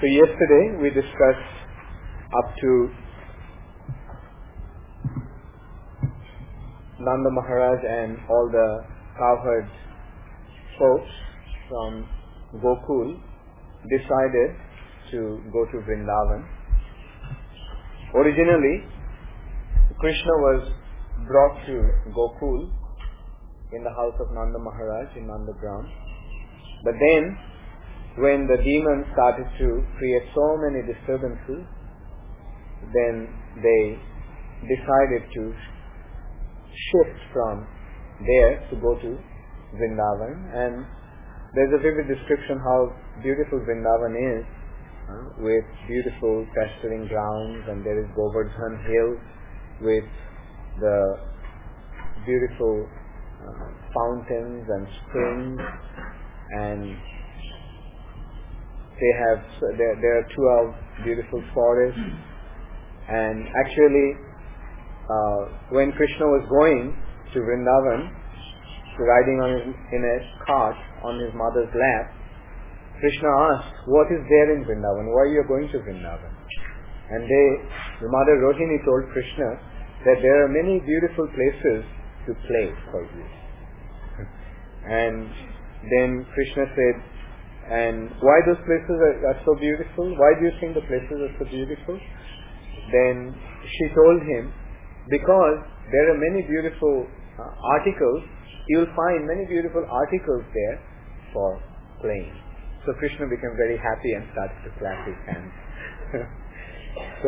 So yesterday we discussed up to Nanda Maharaj and all the cowherd folks from Gokul decided to go to Vrindavan. Originally, Krishna was brought to Gokul in the house of Nanda Maharaj in Nandagram. But then, when the demons started to create so many disturbances, then they decided to shift from there to go to Vrindavan. And there's a vivid description how beautiful Vrindavan is, with beautiful pasturing grounds, and there is Govardhan Hill with the beautiful fountains and springs, and there are 12 beautiful forests. And actually, when Krishna was going to Vrindavan, riding in a cart on his mother's lap, Krishna asked, "What is there in Vrindavan? Why are you going to Vrindavan?" And the mother Rohini told Krishna that there are many beautiful places to play for you. And then Krishna said, "And why those places are so beautiful? Why do you think the places are so beautiful?" Then she told him, "Because there are many beautiful articles, you will find many beautiful articles there for playing." So Krishna became very happy and started to clap his hands. So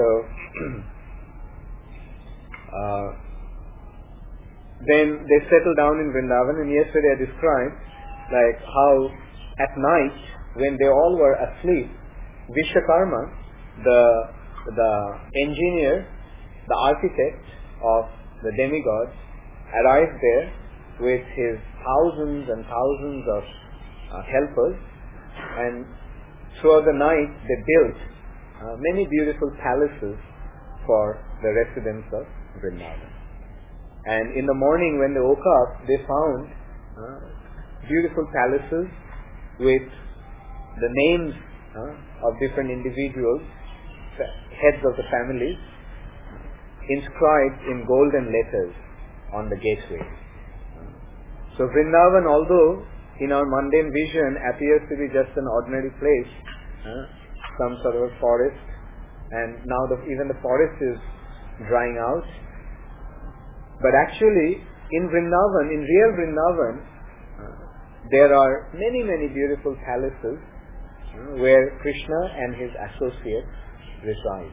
then they settled down in Vrindavan, and yesterday I described like how at night when they all were asleep, Vishwakarma, the engineer, the architect of the demigods, arrived there with his thousands and thousands of helpers, and throughout the night they built many beautiful palaces for the residents of Vrindavan. And in the morning when they woke up, they found beautiful palaces with the names of different individuals, heads of the families, inscribed in golden letters on the gateway. So Vrindavan, although in our mundane vision appears to be just an ordinary place, some sort of a forest, and now even the forest is drying out. But actually, in Vrindavan, in real Vrindavan, there are many, many beautiful palaces where Krishna and his associates reside.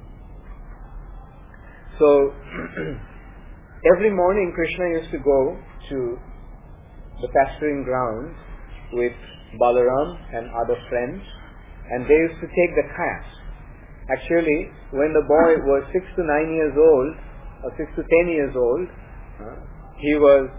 So, every morning Krishna used to go to the pasturing grounds with Balaram and other friends, and they used to take the calves. Actually, when the boy was 6 to 9 years old, or 6 to 10 years old, he was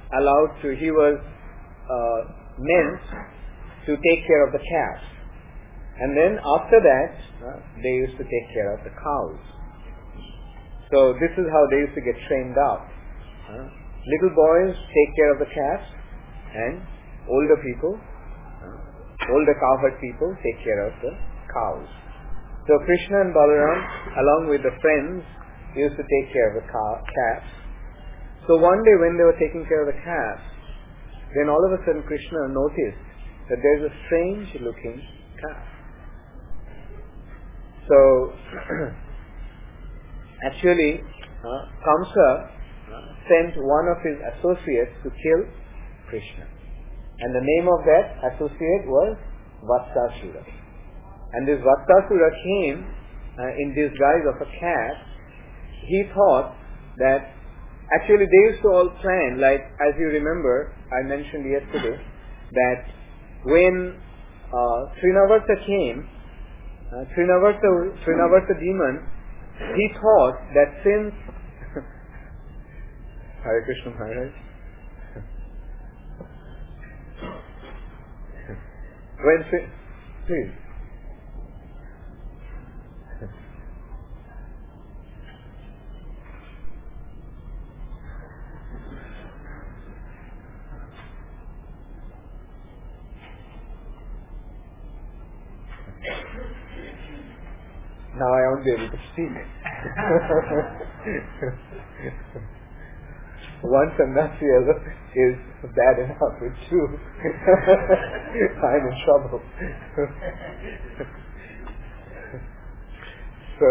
meant to take care of the calves. And then after that, they used to take care of the cows. So this is how they used to get trained up. Little boys take care of the calves, and older people, older cowherd people take care of the cows. So Krishna and Balaram, along with the friends, used to take care of the calves. So one day when they were taking care of the calves, then all of a sudden Krishna noticed that there is a strange looking calf. So actually Kamsa sent one of his associates to kill Krishna. And the name of that associate was Vatsasura. And this Vatsasura came in disguise of a cat. He thought that actually they used to all plan, like as you remember, I mentioned yesterday, that when Trinavarsa came, Trinavarsa demon, he thought that since Hare Krishna Maharaj, please. Now I won't be able to speak. One sannyasi is bad enough. With two, I'm in trouble. So,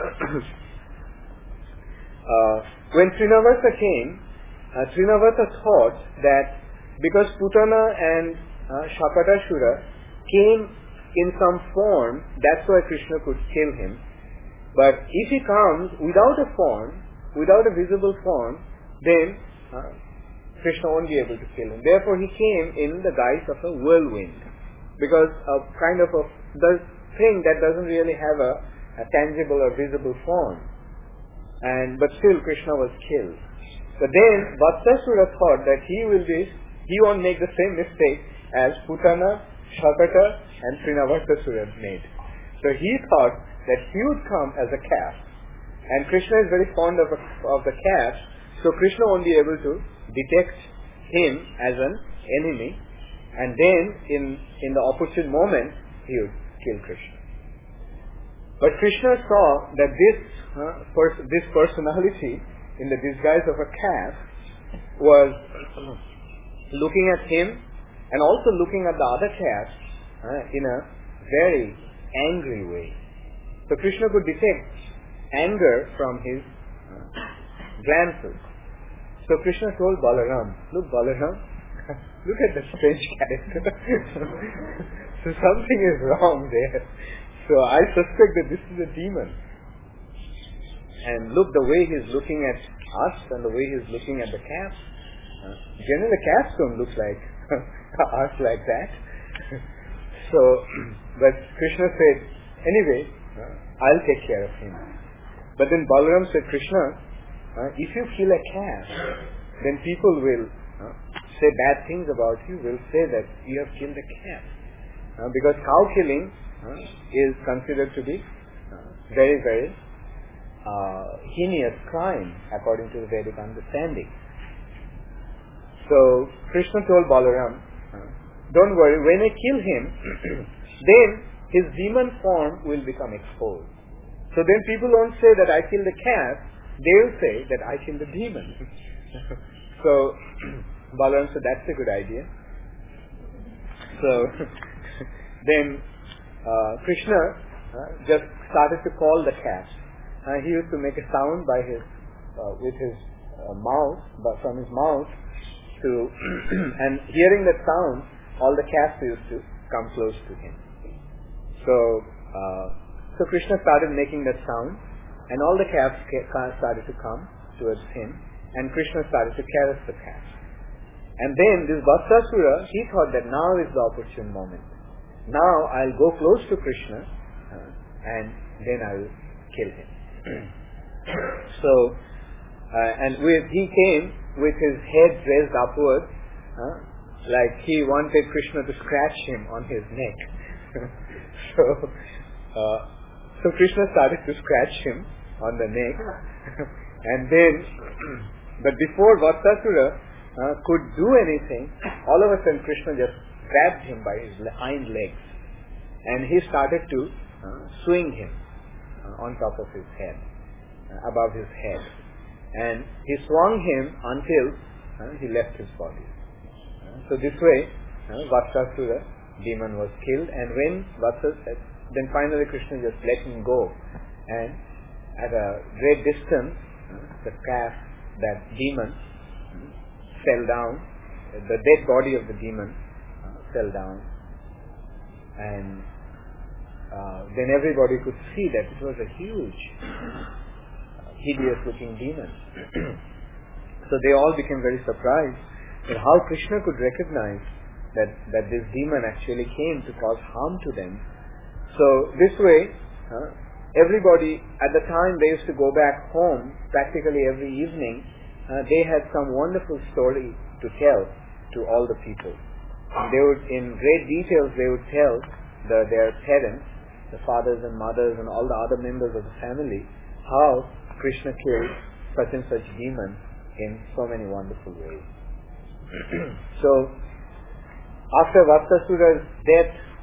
when Trinavarta came, Trinavarta thought that because Putana and Shakatasura came in some form, that's why Krishna could kill him. But if he comes without a form, without a visible form, then Krishna won't be able to kill him. Therefore he came in the guise of a whirlwind, because a kind of the thing that doesn't really have a tangible or visible form. But still Krishna was killed. But then Vatsasura thought that he won't make the same mistake as Putana, Shakata and Trinavartasura made. So he thought that he would come as a calf. And Krishna is very fond of the calf, so Krishna won't be able to detect him as an enemy, and then in the opportune moment he would kill Krishna. But Krishna saw that this personality in the disguise of a calf was looking at him and also looking at the other calves in a very angry way. So Krishna could detect anger from his glances. So Krishna told Balaram, "Look, Balaram, look at the strange character." So something is wrong there. So I suspect that this is a demon. And look, the way he's looking at us and the way he's looking at the calf. Generally, calves don't look like us like that. So, but Krishna said, "Anyway, I'll take care of him." But then Balaram said, "Krishna, if you kill a calf, then people will say bad things about you, will say that you have killed a calf. Because cow killing is considered to be very, very heinous crime according to the Vedic understanding." So Krishna told Balaram, "Don't worry, when I kill him, then his demon form will become exposed. So then people won't say that I killed the calf, they'll say that I killed the demon." So Balaram said, "That's a good idea." So then Krishna just started to call the calves. He used to make a sound by with his mouth, from his mouth, and hearing that sound, all the calves used to come close to him. So Krishna started making that sound, and all the calves started to come towards him, and Krishna started to caress the calves. And then this Vatsasura, he thought that now is the opportune moment. Now I'll go close to Krishna, and then I'll kill him. So, he came with his head raised upwards, like he wanted Krishna to scratch him on his neck. So Krishna started to scratch him on the neck, and then, but before Vatsasura could do anything, all of a sudden Krishna just grabbed him by his hind legs, and he started to swing him on top of his head, above his head, and he swung him until he left his body. So this way, Vatsasura demon was killed, and when then finally Krishna just let him go, and at a great distance, the calf, that demon, fell down. The dead body of the demon fell down, and then everybody could see that it was a huge, hideous-looking demon. So they all became very surprised at how Krishna could recognize that this demon actually came to cause harm to them. So this way, everybody, at the time they used to go back home practically every evening, they had some wonderful story to tell to all the people. They would, in great details, they would tell their parents, the fathers and mothers and all the other members of the family, how Krishna killed such and such demon in so many wonderful ways. So, after Vatsasura's death,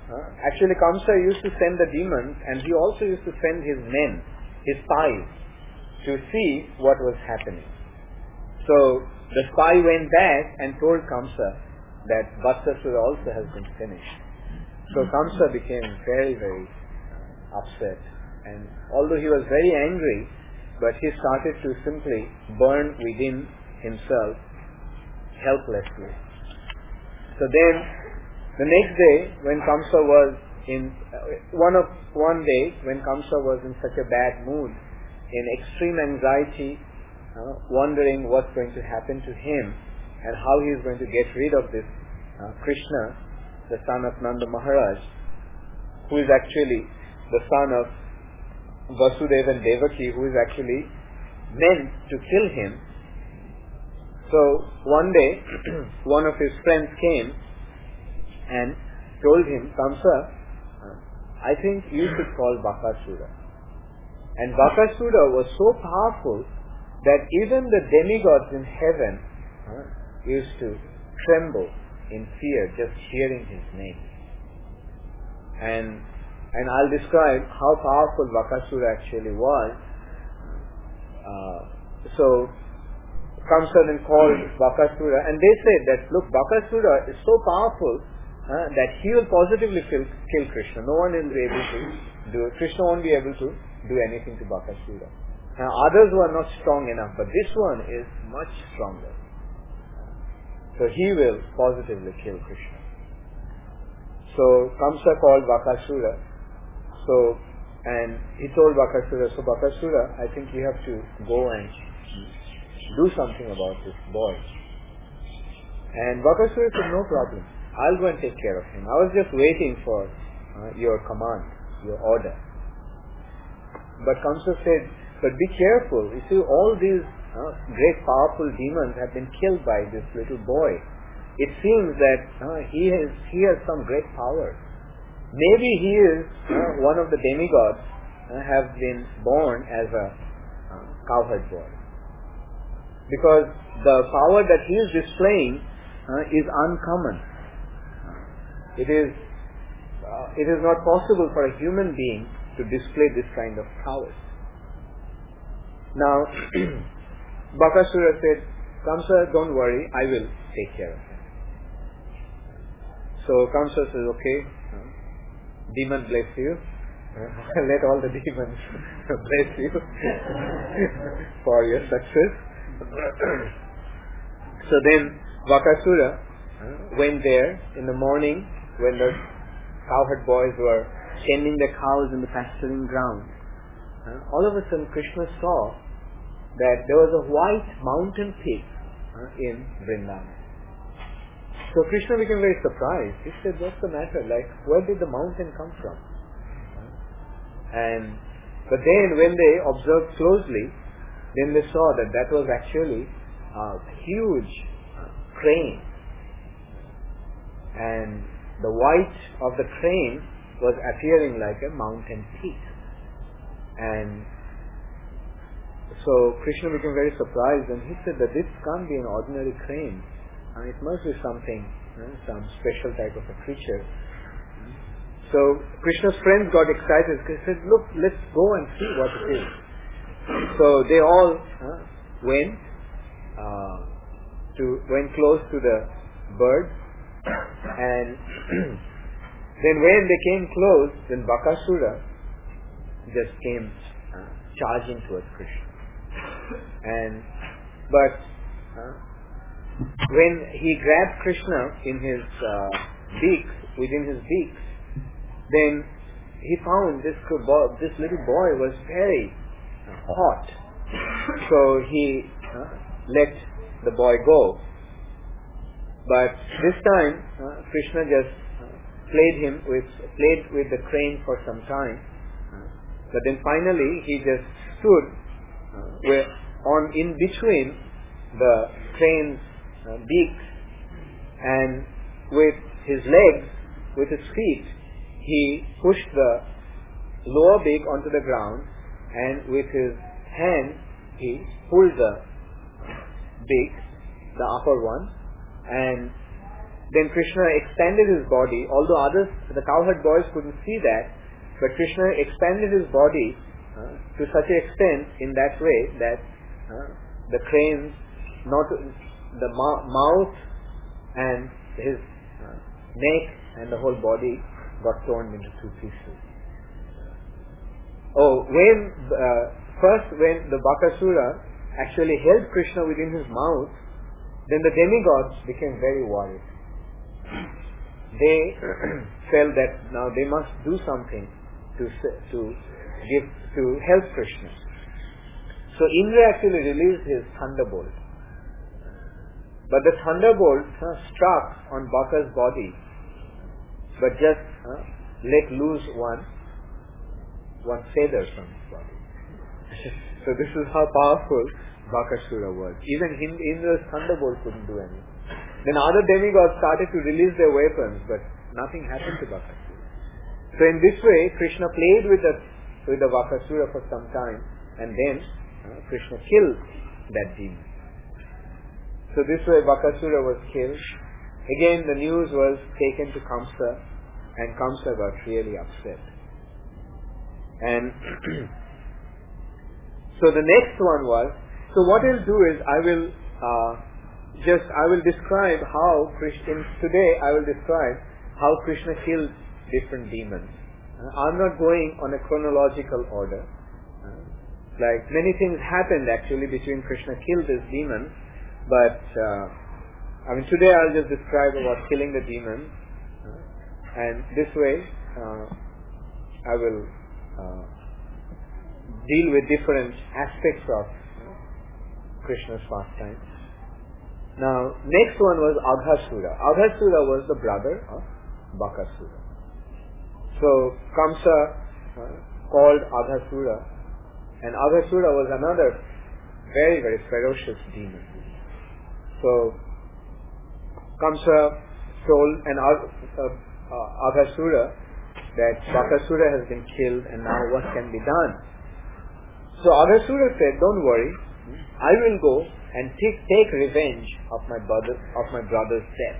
Actually, Kamsa used to send the demons, and he also used to send his men, his spies, to see what was happening. So the spy went back and told Kamsa that Vatsasura also has been finished. So Kamsa became very, very upset, and although he was very angry, but he started to simply burn within himself helplessly. So then, the next day, when Kamsa was in one day when Kamsa was in such a bad mood, in extreme anxiety, wondering what's going to happen to him and how he is going to get rid of this Krishna, the son of Nanda Maharaj, who is actually the son of Vasudeva and Devaki, who is actually meant to kill him. So one day, one of his friends came and told him, Kamsa, I think you should call Bakasura. And Bakasura was so powerful that even the demigods in heaven used to tremble in fear just hearing his name. And I'll describe how powerful Bakasura actually was. So Kamsa then called Bakasura, and they said that, look, Bakasura is so powerful that he will positively kill Krishna. No one will be able to do it. Krishna won't be able to do anything to Bakasura. Now others were not strong enough, but this one is much stronger. So he will positively kill Krishna. So Kamsa called Bakasura. And he told Bakasura, so Bakasura, I think you have to go and do something about this boy. And Bakasura said, no problem. I'll go and take care of him. I was just waiting for your command, your order. But Kamsa said, but be careful. You see, all these great powerful demons have been killed by this little boy. It seems that he has some great power. Maybe he is one of the demigods have been born as a cowherd boy. Because the power that he is displaying is uncommon. It is not possible for a human being to display this kind of power. Now, Bakasura said, Kamsa, don't worry, I will take care of him. So Kamsa says, okay, demon bless you. Let all the demons bless you for your success. So then Bakasura went there in the morning when the cowherd boys were tending the cows in the pasturing ground. All of a sudden Krishna saw that there was a white mountain peak in Vrindavan. So Krishna became very surprised. He said, what's the matter? Like, where did the mountain come from? But then when they observed closely, then they saw that that was actually a huge crane. And the white of the crane was appearing like a mountain peak. And so Krishna became very surprised, and he said that this can't be an ordinary crane. It must be something, some special type of a creature. So Krishna's friends got excited. They said, look, let's go and see what it is. So they all went close to the bird, and then when they came close, then Bakasura just came charging towards Krishna. But when he grabbed Krishna in his within his beak, then he found this little boy was very hot. So he let the boy go. But this time, Krishna just played with the crane for some time. But then finally, he just stood in between the crane's beaks, and with his legs, with his feet, he pushed the lower beak onto the ground, and with his hand, he pulled the beak, the upper one, and then Krishna expanded his body, although others, the cowherd boys couldn't see that, but Krishna expanded his body to such an extent in that way that the cranes, the mouth and his neck and the whole body got torn into two pieces. When the Bakasura actually held Krishna within his mouth, then the demigods became very worried. They felt that now they must do something to help Krishna. So Indra actually released his thunderbolt. But the thunderbolt struck on Baka's body, but just let loose one feather from his body. So this is how powerful Bakasura was. Even Indra's thunderbolt couldn't do anything. Then other demigods started to release their weapons, but nothing happened to Bakasura. So in this way, Krishna played with the Bakasura for some time, and then Krishna killed that demon. So this way Bakasura was killed. Again the news was taken to Kamsa, and Kamsa got really upset. And so the next one was, so what I'll do is I will describe how today I will describe how Krishna killed different demons. I'm not going on a chronological order. Like many things happened actually between Krishna killed this demon, but today I'll just describe about killing the demon, and this way I will deal with different aspects of Krishna's pastime. Now, next one was Aghasura. Aghasura was the brother of Bakasura. So Kamsa called Aghasura, and Aghasura was another very, very ferocious demon. So Kamsa told Aghasura that Bakasura has been killed, and now what can be done? So Aghasura said, "Don't worry, I will go and take revenge of my brother's death."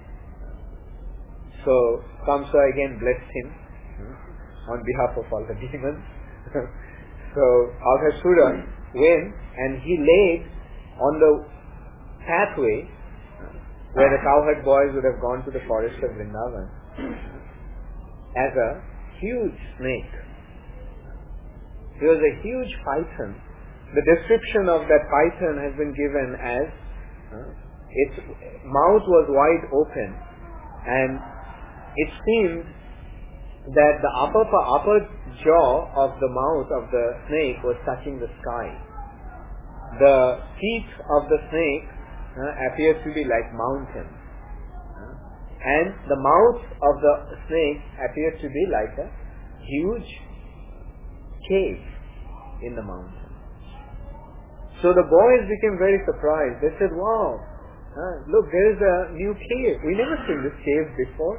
So Kamsa again blessed him on behalf of all the demons. So Aghasura went and he laid on the pathway where the cowherd boys would have gone to the forest of Vrindavan as a huge snake. It was a huge python. The description of that python has been given as its mouth was wide open, and it seemed that the upper jaw of the mouth of the snake was touching the sky. The teeth of the snake appeared to be like mountains, and the mouth of the snake appeared to be like a huge cave in the mountain. So the boys became very surprised. They said, "Wow, look, there is a new cave. We never seen this cave before."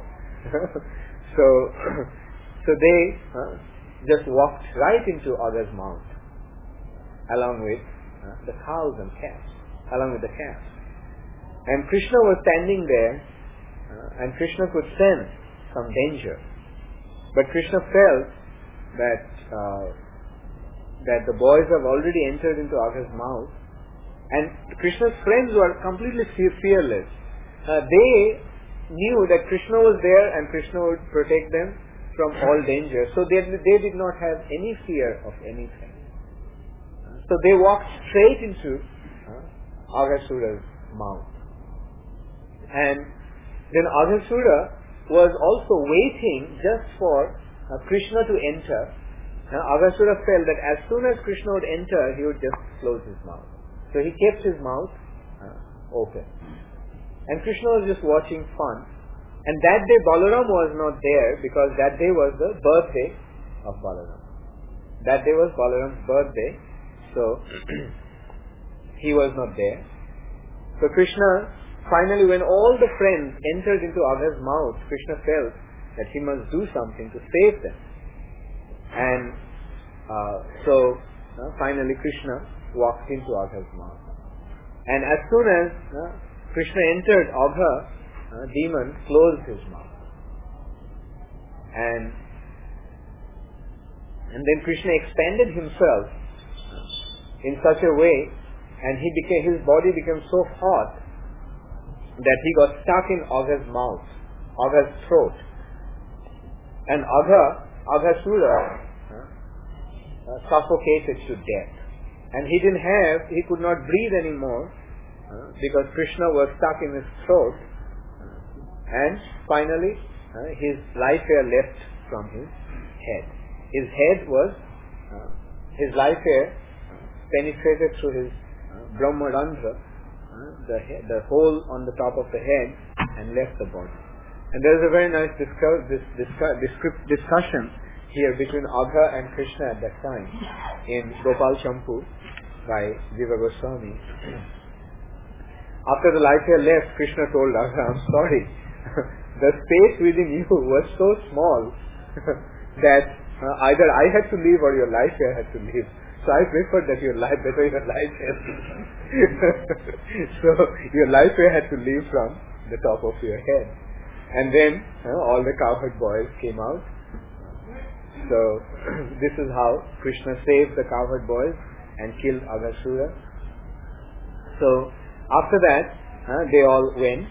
So they just walked right into Agha's mouth, along with the cows and calves, along with the calves. And Krishna was standing there, and Krishna could sense some danger. But Krishna felt that the boys have already entered into Agha's mouth, and Krishna's friends were completely fearless. They knew that Krishna was there and Krishna would protect them from all danger, so they did not have any fear of anything. So they walked straight into Aghasura's mouth, and then Aghasura was also waiting just for Krishna to enter. Aghasura felt that as soon as Krishna would enter, he would just close his mouth. So he kept his mouth open. And Krishna was just watching fun. And that day Balaram was not there, because that day was the birthday of Balaram. That day was Balaram's birthday, so he was not there. So Krishna, finally when all the friends entered into Agha's mouth, Krishna felt that he must do something to save them. And so finally Krishna walked into Agha's mouth. And as soon as Krishna entered Agha, demon closed his mouth. And then Krishna expanded himself in such a way, and his body became so hot that he got stuck in Agha's mouth, Agha's throat. And Aghasura suffocated to death. And he could not breathe anymore because Krishna was stuck in his throat. And finally, his life air left from his head. His life air penetrated through his Brahmarandhra, the hole on the top of the head, and left the body. And there is a very nice discussion here between Agha and Krishna at that time in Gopal Champu by Jiva Goswami. After the life air left, Krishna told Agha, I'm sorry, the space within you was so small that either I had to leave or your life air had to leave. So I preferred that your life air so your life air had to leave from the top of your head. And then all the cowherd boys came out. So this is how Krishna saved the cowherd boys and killed Aghasura. So after that, they all went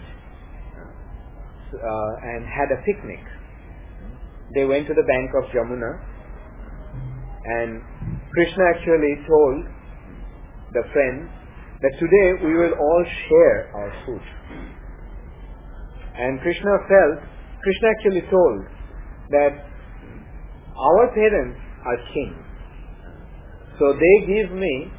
and had a picnic. They went to the bank of Jamuna, and Krishna actually told the friends that today we will all share our food. And Krishna actually told that our parents are kings, so they give me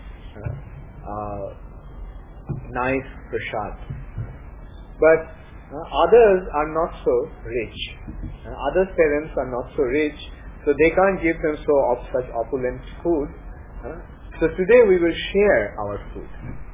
nice prasad. But others are not so rich. Others' parents are not so rich, so they can't give them such opulent food. So today we will share our food.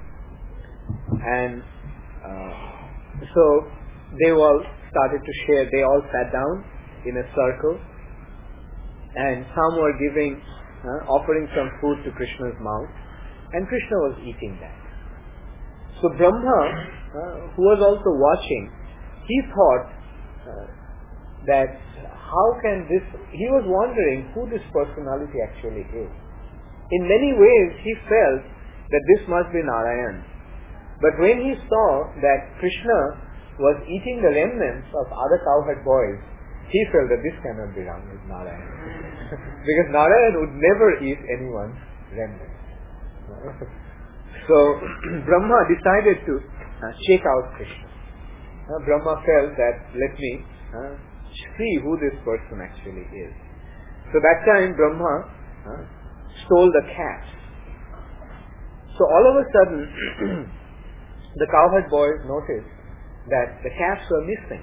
And so they all started to share. They all sat down in a circle, and some were offering some food to Krishna's mouth, and Krishna was eating that. So Brahma, who was also watching, he thought that he was wondering who this personality actually is. In many ways he felt that this must be Narayan. But when he saw that Krishna was eating the remnants of other cowherd boys, he felt that this cannot be Narayan. Because Narayan would never eat anyone's remnants. So Brahma decided to check out Krishna. Brahma felt that let me see who this person actually is. So that time Brahma stole the calves. So all of a sudden the cowherd boys noticed that the calves were missing.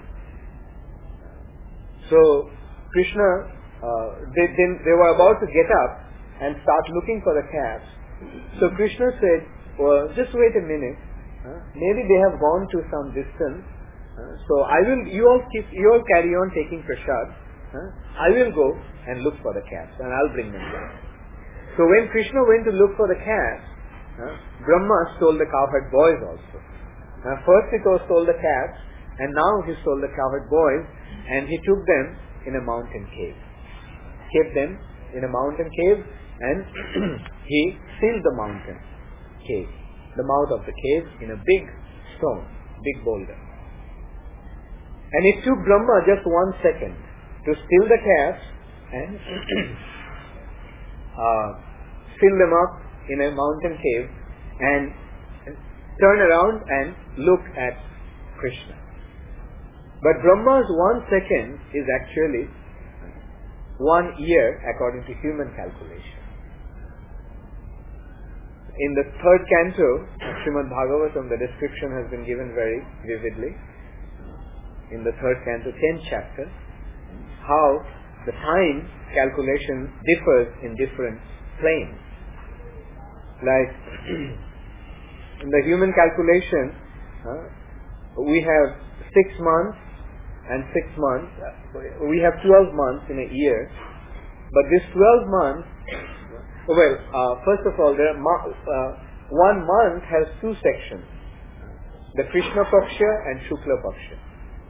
So Krishna, they were about to get up and start looking for the calves. So Krishna said, well, just wait a minute. Maybe they have gone to some distance. So you all carry on taking prasad. I will go and look for the calves, and I'll bring them back. So when Krishna went to look for the calves, Brahma stole the cowherd boys also. First he stole the calves, and now he stole the cowherd boys, and he took them in a mountain cave. Kept them in a mountain cave, and he sealed the mountain cave, the mouth of the cave, in a big stone, big boulder. And it took Brahma just 1 second to steal the calves and fill them up in a mountain cave and turn around and look at Krishna. But Brahma's 1 second is actually 1 year according to human calculation. In the 3rd canto of Srimad Bhagavatam, the description has been given very vividly. In the 3rd canto, 10th chapter, how the time calculation differs in different planes. Like in the human calculation, we have 6 months and 6 months. We have 12 months in a year, but this 12 months, first of all, 1 month has 2 sections, the Krishna Paksha and Shukla Paksha.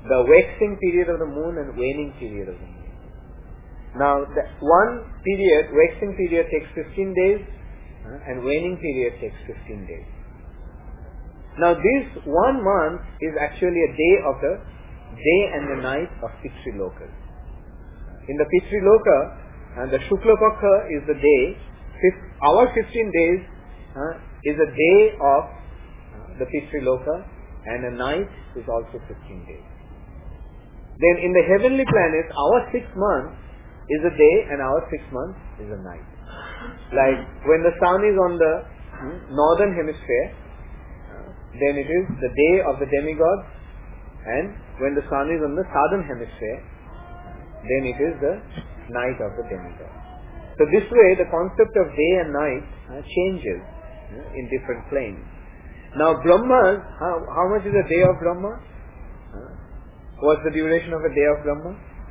the waxing period of the moon and waning period of the moon. Now, the one period, waxing period takes 15 days and waning period takes 15 days. Now, this 1 month is actually a day of the day and the night of Pitriloka. In the Pitriloka, the Shukla Paksha is the day, our 15 days is a day of the Pitriloka, and a night is also 15 days. Then in the heavenly planets, our 6 months is a day and our 6 months is a night. Like when the sun is on the northern hemisphere, then it is the day of the demigods, and when the sun is on the southern hemisphere, then it is the night of the demigods. So this way the concept of day and night changes in different planes. Now Brahma's, how much is a day of Brahma? What's the duration of a day of Brahma?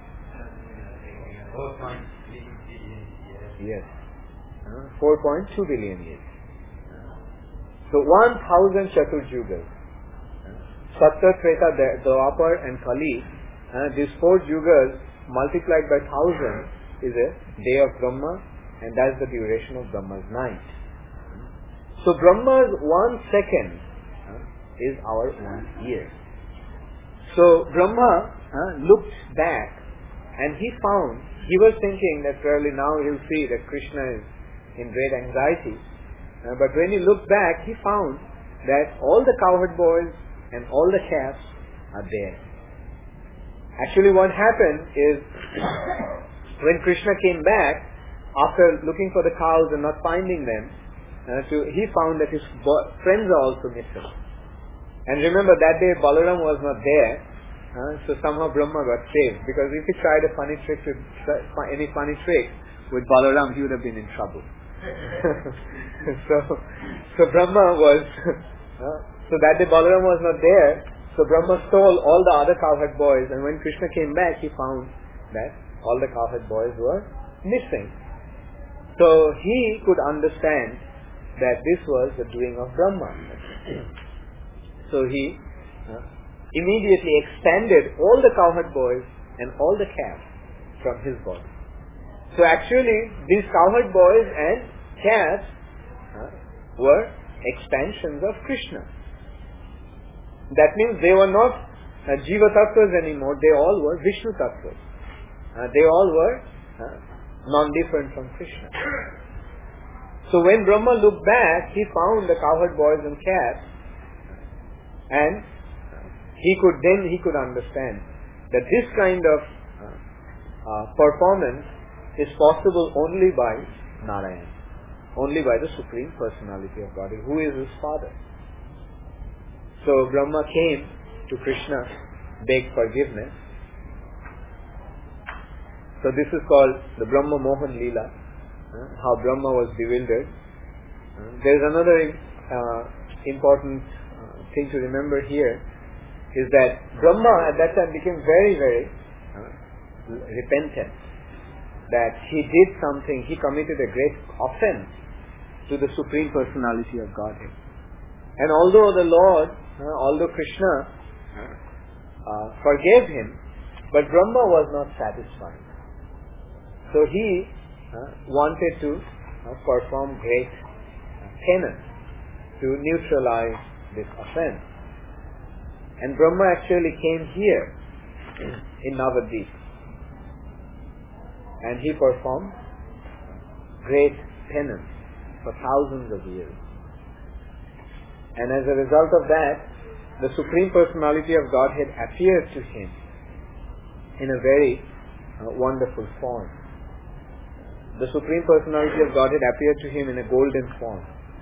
4.3 billion years. Yes. 4.2 billion years. So 1,000 Chaturjugas. Satya, Treta, Dwapar and Kali, these 4 Yugas multiplied by 1,000 is a day of Brahma, and that's the duration of Brahma's night. So Brahma's 1 second is our 1 year. So Brahma looked back and he was thinking that probably now he'll see that Krishna is in great anxiety. But when he looked back, he found that all the cowherd boys and all the calves are there. Actually what happened is, when Krishna came back, after looking for the cows and not finding them, he found that his friends are also missing. And remember, that day Balaram was not there, so somehow Brahma got saved. Because if he tried a funny trick with Balaram, he would have been in trouble. so Brahma was, so that day Balaram was not there, so Brahma stole all the other cowherd boys, and when Krishna came back, he found that all the cowherd boys were missing. So he could understand that this was the doing of Brahma. So he immediately expanded all the cowherd boys and all the calves from his body. So actually, these cowherd boys and calves were expansions of Krishna. That means they were not Jiva Tattvas anymore, they all were Vishnu Tattvas. They all were non-different from Krishna. So when Brahma looked back, he found the cowherd boys and calves, and he could understand that this kind of performance is possible only by Narayan, only by the Supreme Personality of Godhead, who is his father. So Brahma came to Krishna, begged forgiveness. So this is called the Brahma Mohan Leela, how Brahma was bewildered. There is another important thing to remember here, is that Brahma at that time became very, very repentant. That he did something, he committed a great offense to the Supreme Personality of Godhead. And although the Lord, although Krishna forgave him, but Brahma was not satisfied. So he wanted to perform great penance to neutralize this offense. And Brahma actually came here in Navadvip, and he performed great penance for thousands of years. And as a result of that, the Supreme Personality of Godhead appeared to him in a very wonderful form. The Supreme Personality of Godhead appeared to him in a golden form.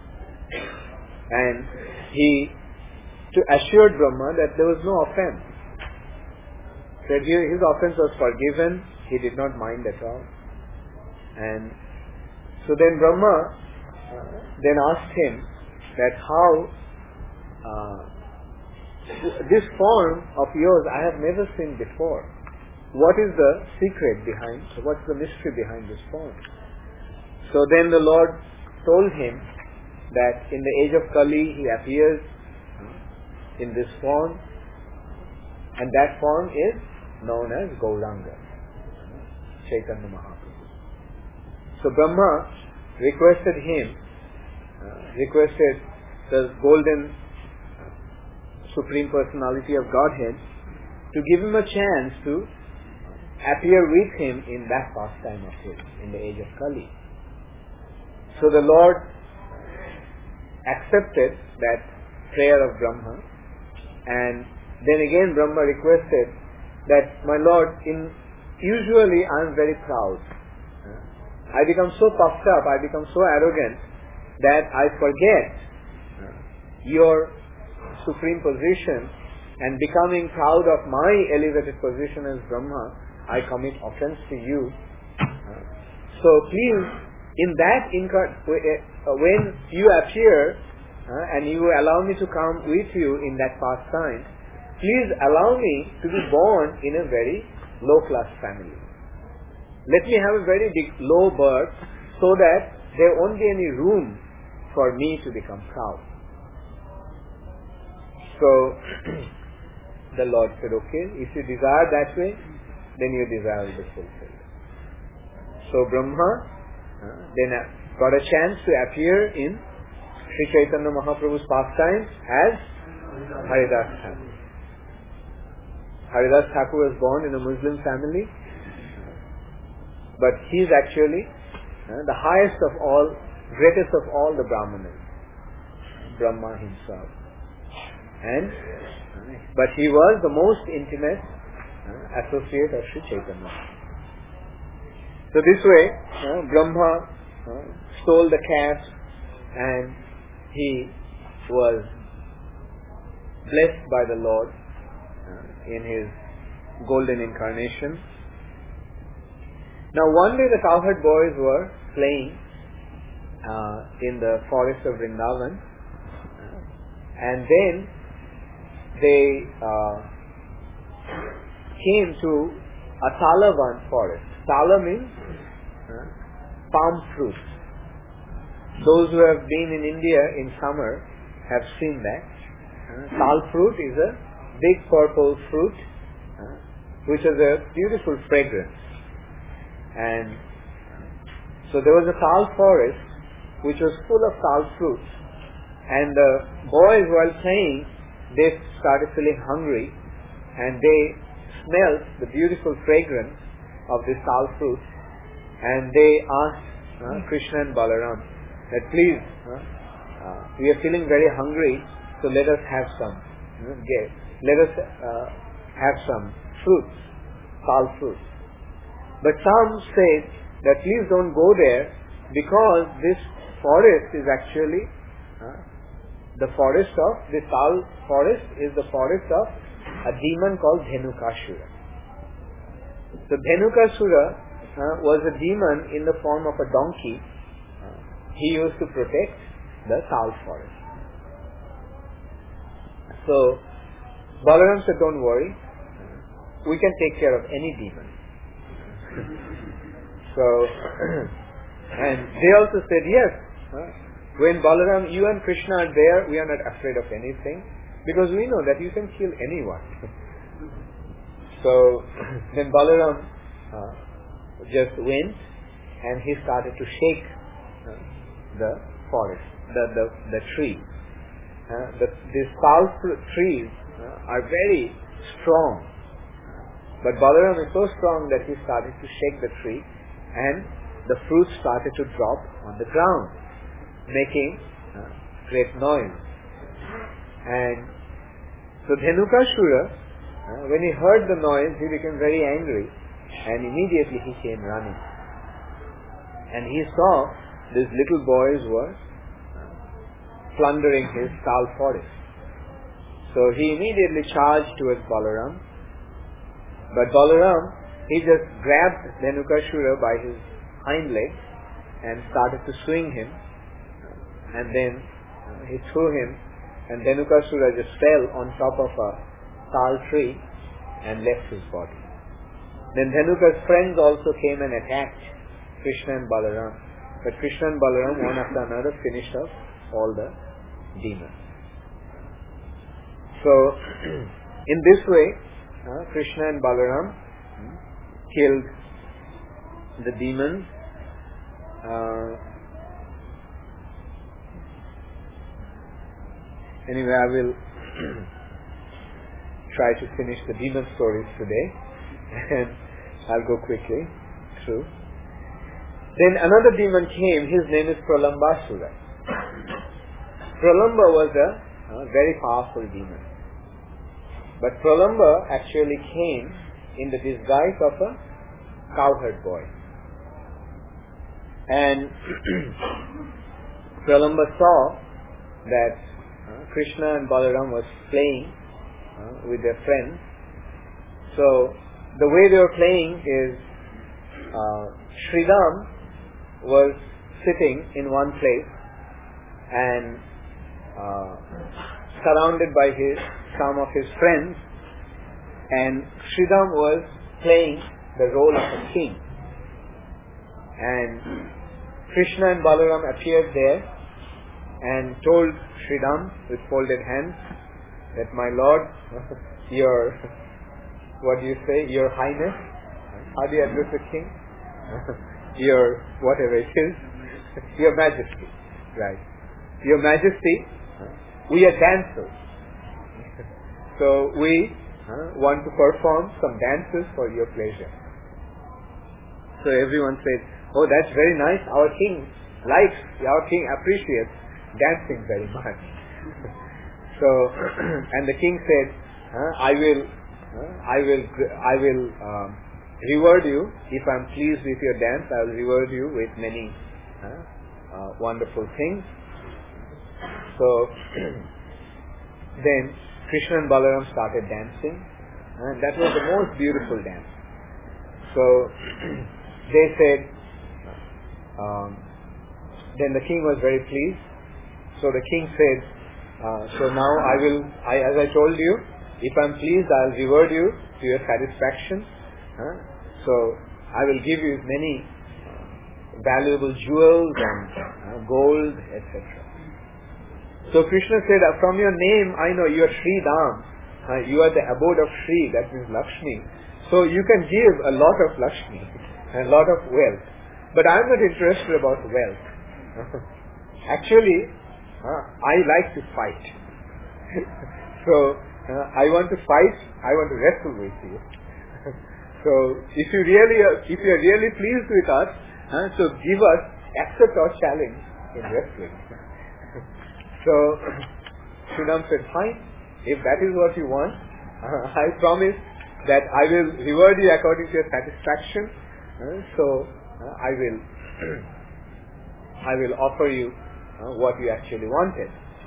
And he assured Brahma that there was no offense. That his offense was forgiven, he did not mind at all. And so then Brahma then asked him that how this form of yours I have never seen before. What is the secret behind, what's the mystery behind this form? So then the Lord told him that in the age of Kali he appears in this form, And that form is known as Gauranga, Chaitanya Mahaprabhu. So Brahma requested the golden Supreme Personality of Godhead to give him a chance to appear with him in that pastime of his, in the age of Kali. So the Lord accepted that prayer of Brahma, and then again Brahma requested that, my Lord, usually I am very proud. I become so puffed up, I become so arrogant that I forget your supreme position, and becoming proud of my elevated position as Brahma, I commit offense to you. So please, in that when you appear and you allow me to come with you in that pastime, please allow me to be born in a very low class family. Let me have a very low birth so that there won't be any room for me to become proud. So the Lord said, okay, if you desire that way, then your desire will be fulfilled. So Brahma then got a chance to appear in Sri Chaitanya Mahaprabhu's pastime as Haridas Thakur. Haridas Thakur was born in a Muslim family, but he is actually the highest of all, greatest of all the Brahmanas, Brahma himself. But he was the most intimate associate of Sri Chaitanya. So this way, Brahma stole the calf, and he was blessed by the Lord in his golden incarnation. Now one day the cowherd boys were playing in the forest of Vrindavan, and then they came to a Talavan forest. Tala means palm fruit. Those who have been in India in summer have seen that. Tal fruit is a big purple fruit which has a beautiful fragrance. And so there was a tal forest which was full of tal fruits, and the boys, while playing, they started feeling hungry, and they smelled the beautiful fragrance of this tal fruit, and they asked Krishna and Balaram that, please, we are feeling very hungry, so let us have some. Let us have some fruits, tal fruits. But some said that please don't go there, because this forest is actually the forest of, this tal forest is the forest of a demon called Dhenukasura. So Dhenukasura was a demon in the form of a donkey. He used to protect the tal forest. So Balaram said, don't worry, we can take care of any demon. So, and they also said, yes, when Balaram, you and Krishna are there, we are not afraid of anything, because we know that you can kill anyone. So then Balaram just went, and he started to shake the forest, the tree. These tal trees are very strong, but Balaram is so strong that he started to shake the tree, and the fruit started to drop on the ground, making great noise. And so Dhenukasura, when he heard the noise, he became very angry, and immediately he came running. And he saw these little boys were plundering his tal forest. So he immediately charged towards Balaram. But Balaram, he just grabbed Dhenukasura by his hind legs and started to swing him. And then he threw him, and Dhenukasura just fell on top of a tal tree and left his body. Then Dhenuka's friends also came and attacked Krishna and Balaram. But Krishna and Balaram, one after another, finished off all the demons. So, in this way, Krishna and Balaram killed the demons. Anyway, I will try to finish the demon stories today, and I'll go quickly through. Then another demon came. His name is Pralambasura. Pralamba was a very powerful demon. But Pralamba actually came in the disguise of a cowherd boy. And Pralamba saw that Krishna and Balaram was playing with their friends. So the way they were playing is Sridham was sitting in one place and surrounded by some of his friends, and Sridham was playing the role of a king. And Krishna and Balaram appeared there and told Sridham with folded hands that, my lord, your, what do you say, your highness, how do you address a king? Your, whatever it is, your majesty, right? Your majesty, we are dancers. So we want to perform some dances for your pleasure. So everyone said, oh, that's very nice. Our king likes, our king appreciates dancing very much. So, and the king said, I will reward you. If I'm pleased with your dance, I will reward you with many wonderful things. So then Krishna and Balaram started dancing, and that was the most beautiful dance. So they said, then the king was very pleased. So the king said, so now as I told you, if I'm pleased, I'll reward you to your satisfaction. So I will give you many valuable jewels and gold, etc. So Krishna said, from your name I know you are Sri Dham. You are the abode of Sri, that means Lakshmi. So you can give a lot of Lakshmi, a lot of wealth. But I am not interested about wealth. Actually, I like to fight. So I want to fight, I want to wrestle with you. So if you are really pleased with us, so accept our challenge in wrestling. So Sridham said, fine, if that is what you want, I promise that I will reward you according to your satisfaction. So I will offer you what you actually wanted.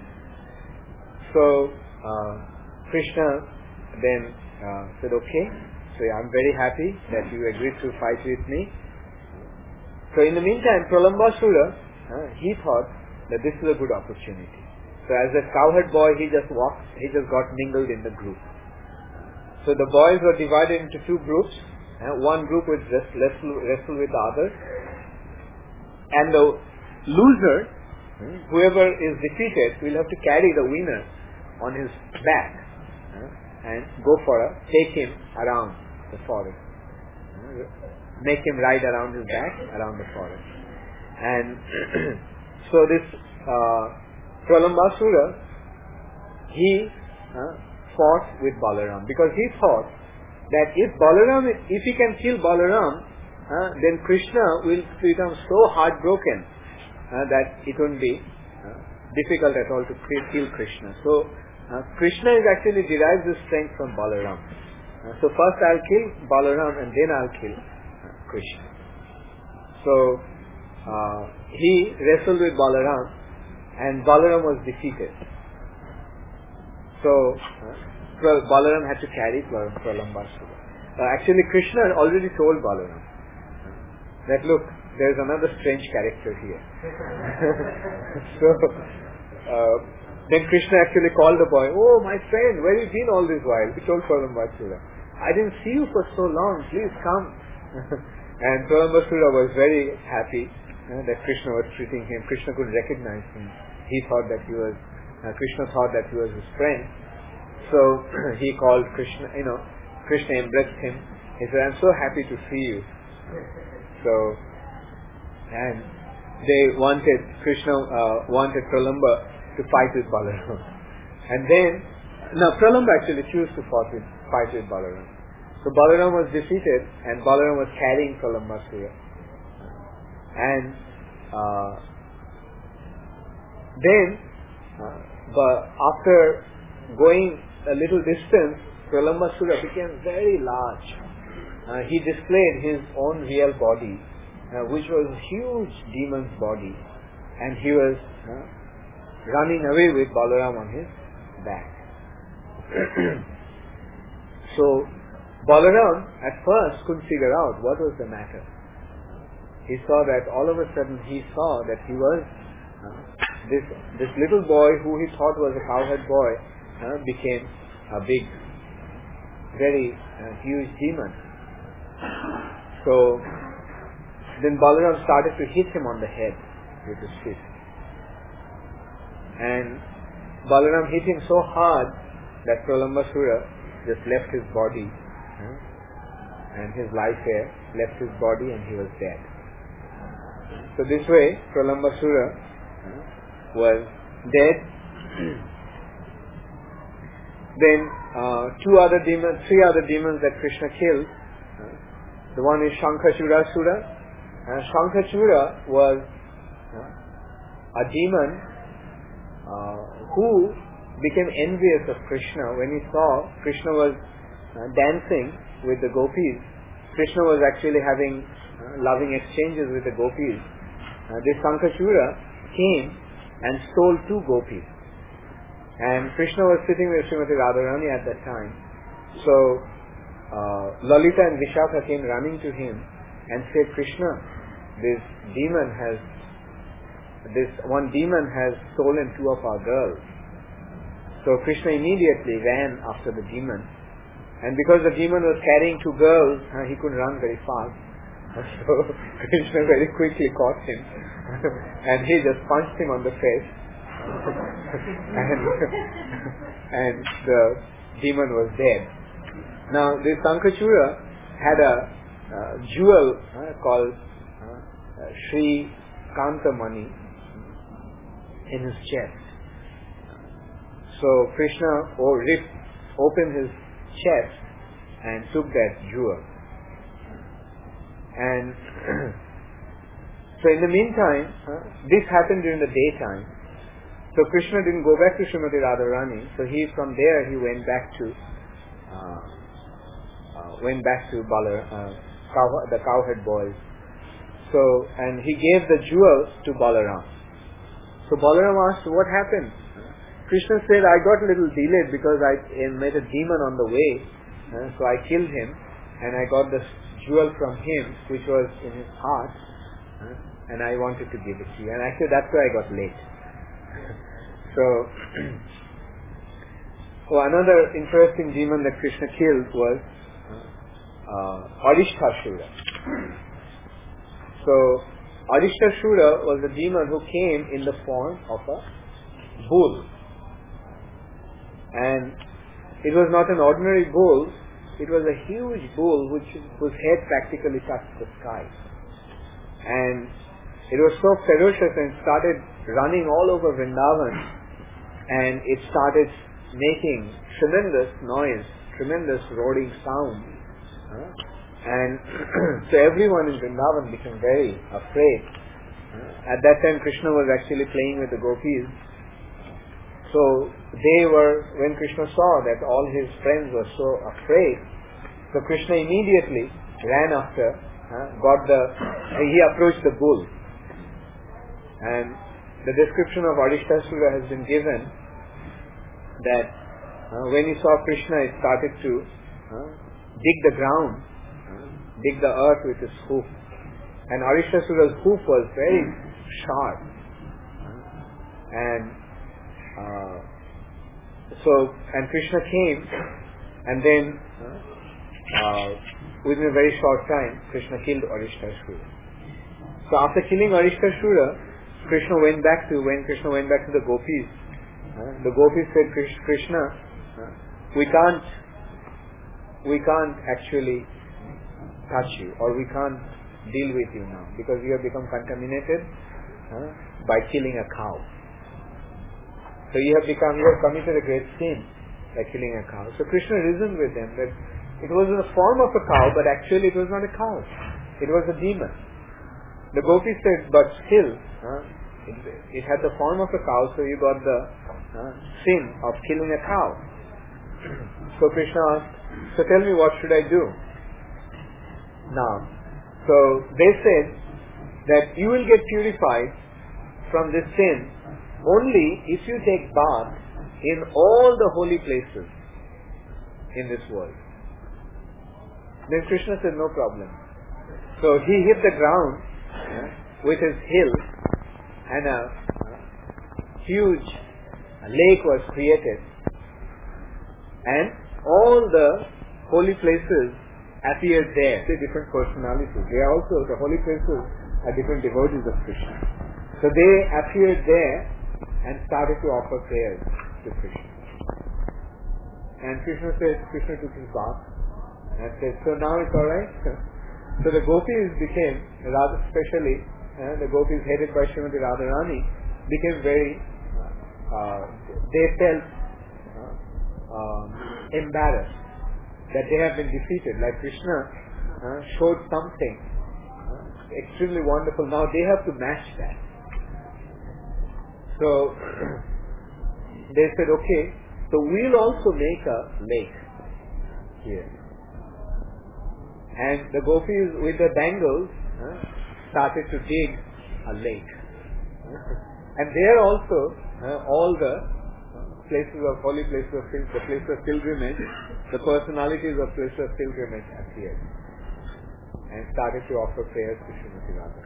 So Krishna then said, okay, so I'm very happy that you agreed to fight with me. So in the meantime, Pralambasura, he thought that this is a good opportunity. So as a cowherd boy, he just got mingled in the group. So the boys were divided into two groups. One group would just wrestle with the other. And the loser, whoever is defeated, will have to carry the winner on his back and take him around the forest. Make him ride around his back around the forest. And so this Pralambasura, he fought with Balaram because he thought that if he can kill Balaram, then Krishna will become so heartbroken that it won't be difficult at all to kill Krishna. So Krishna is actually derives his strength from Balaram. So first I'll kill Balaram and then I'll kill Krishna. So he wrestled with Balaram and Balaram was defeated. So Balaram had to carry Pralambasura. Actually Krishna already told Balaram that look, there is another strange character here. So then Krishna actually called the boy, oh my friend, where have you been all this while? He told Pralambasura, I didn't see you for so long, please come. And Pralambasura was very happy that Krishna was treating him. Krishna could recognize him. Krishna thought that he was his friend. So he called Krishna, Krishna embraced him. He said, I'm so happy to see you. So, and Krishna wanted Pralamba to fight with Balaram. And then, Pralamba actually chose to fight with Balaram. So Balaram was defeated, and Balaram was carrying Pralambasura. And then, but after going a little distance, Pralambasura became very large. He displayed his own real body, which was a huge demon's body, and he was running away with Balaram on his back. So Balaram at first couldn't figure out what was the matter. He saw that all of a sudden he was this little boy who he thought was a cowherd boy became a big, very huge demon. So then Balaram started to hit him on the head with his fist. And Balaram hit him so hard that Pralambasura just left his body, and his life air left his body, and he was dead. So this way Pralambasura was dead. Then three other demons that Krishna killed. The one is Shankachura. Shankachura was a demon who became envious of Krishna when he saw Krishna was dancing with the gopis. Krishna was actually having loving exchanges with the gopis. This Shankachura came and stole 2 gopis. And Krishna was sitting with Srimati Radharani at that time. So Lalita and Vishakha came running to him and said, Krishna, one demon has stolen 2 of our girls. So Krishna immediately ran after the demon. And because the demon was carrying 2 girls, he couldn't run very fast. So Krishna very quickly caught him and he just punched him on the face. and the demon was dead. Now this Shankachura had a jewel called Sri Kantamani in his chest. So Krishna opened his chest and took that jewel. And so in the meantime, this happened during the daytime. So Krishna didn't go back to Srimati Radharani. So from there he went back to the cowherd boys. So, and he gave the jewels to Balaram. So Balaram asked, what happened? Krishna said, I got a little delayed because I met a demon on the way. So I killed him and I got the jewel from him which was in his heart, and I wanted to give it to you. And actually that's why I got late. So another interesting demon that Krishna killed was Arishthashura. So Arishthashura was a demon who came in the form of a bull. And it was not an ordinary bull, it was a huge bull whose head practically touched the sky. And it was so ferocious and started running all over Vrindavan, and it started making tremendous noise, tremendous roaring sound. And so everyone in Vrindavan became very afraid. At that time Krishna was actually playing with the gopis. So when Krishna saw that all his friends were so afraid, so Krishna immediately ran after, he approached the bull. And the description of Arishthashura has been given that when he saw Krishna, he started to dig the ground, dig the earth with his hoof. And Arishthashura's hoof was very sharp. And Krishna came, and then within a very short time, Krishna killed Arishthashura. So after killing Arishthashura, when Krishna went back to the gopis, the gopis said, Krishna, we can't we can't actually touch you, or we can't deal with you now because you have become contaminated by killing a cow. So you have committed a great sin by killing a cow. So Krishna reasoned with them that it was in the form of a cow, but actually it was not a cow. It was a demon. The gopis said, but still, it had the form of a cow, so you got the sin of killing a cow. So Krishna asked, so tell me, what should I do now? So they said that you will get purified from this sin only if you take bath in all the holy places in this world. Then Krishna said, no problem. So he hit the ground with his hill, and a huge lake was created, and all the holy places appeared there. They're different personalities. They are also, the holy places are different devotees of Krishna. So they appeared there and started to offer prayers to Krishna. And Krishna took his bath and said, so now it's alright. So the gopis became, rather especially the gopis headed by Srimati Radharani, became very, they felt embarrassed that they have been defeated. Like Krishna showed something extremely wonderful. Now they have to match that. So they said, okay, so we'll also make a lake here. And the gopis with the bangles started to dig a lake. And there also all the places of holy places of the places of pilgrimage, the personalities of places of pilgrimage appeared and started to offer prayers to Srimati Radha.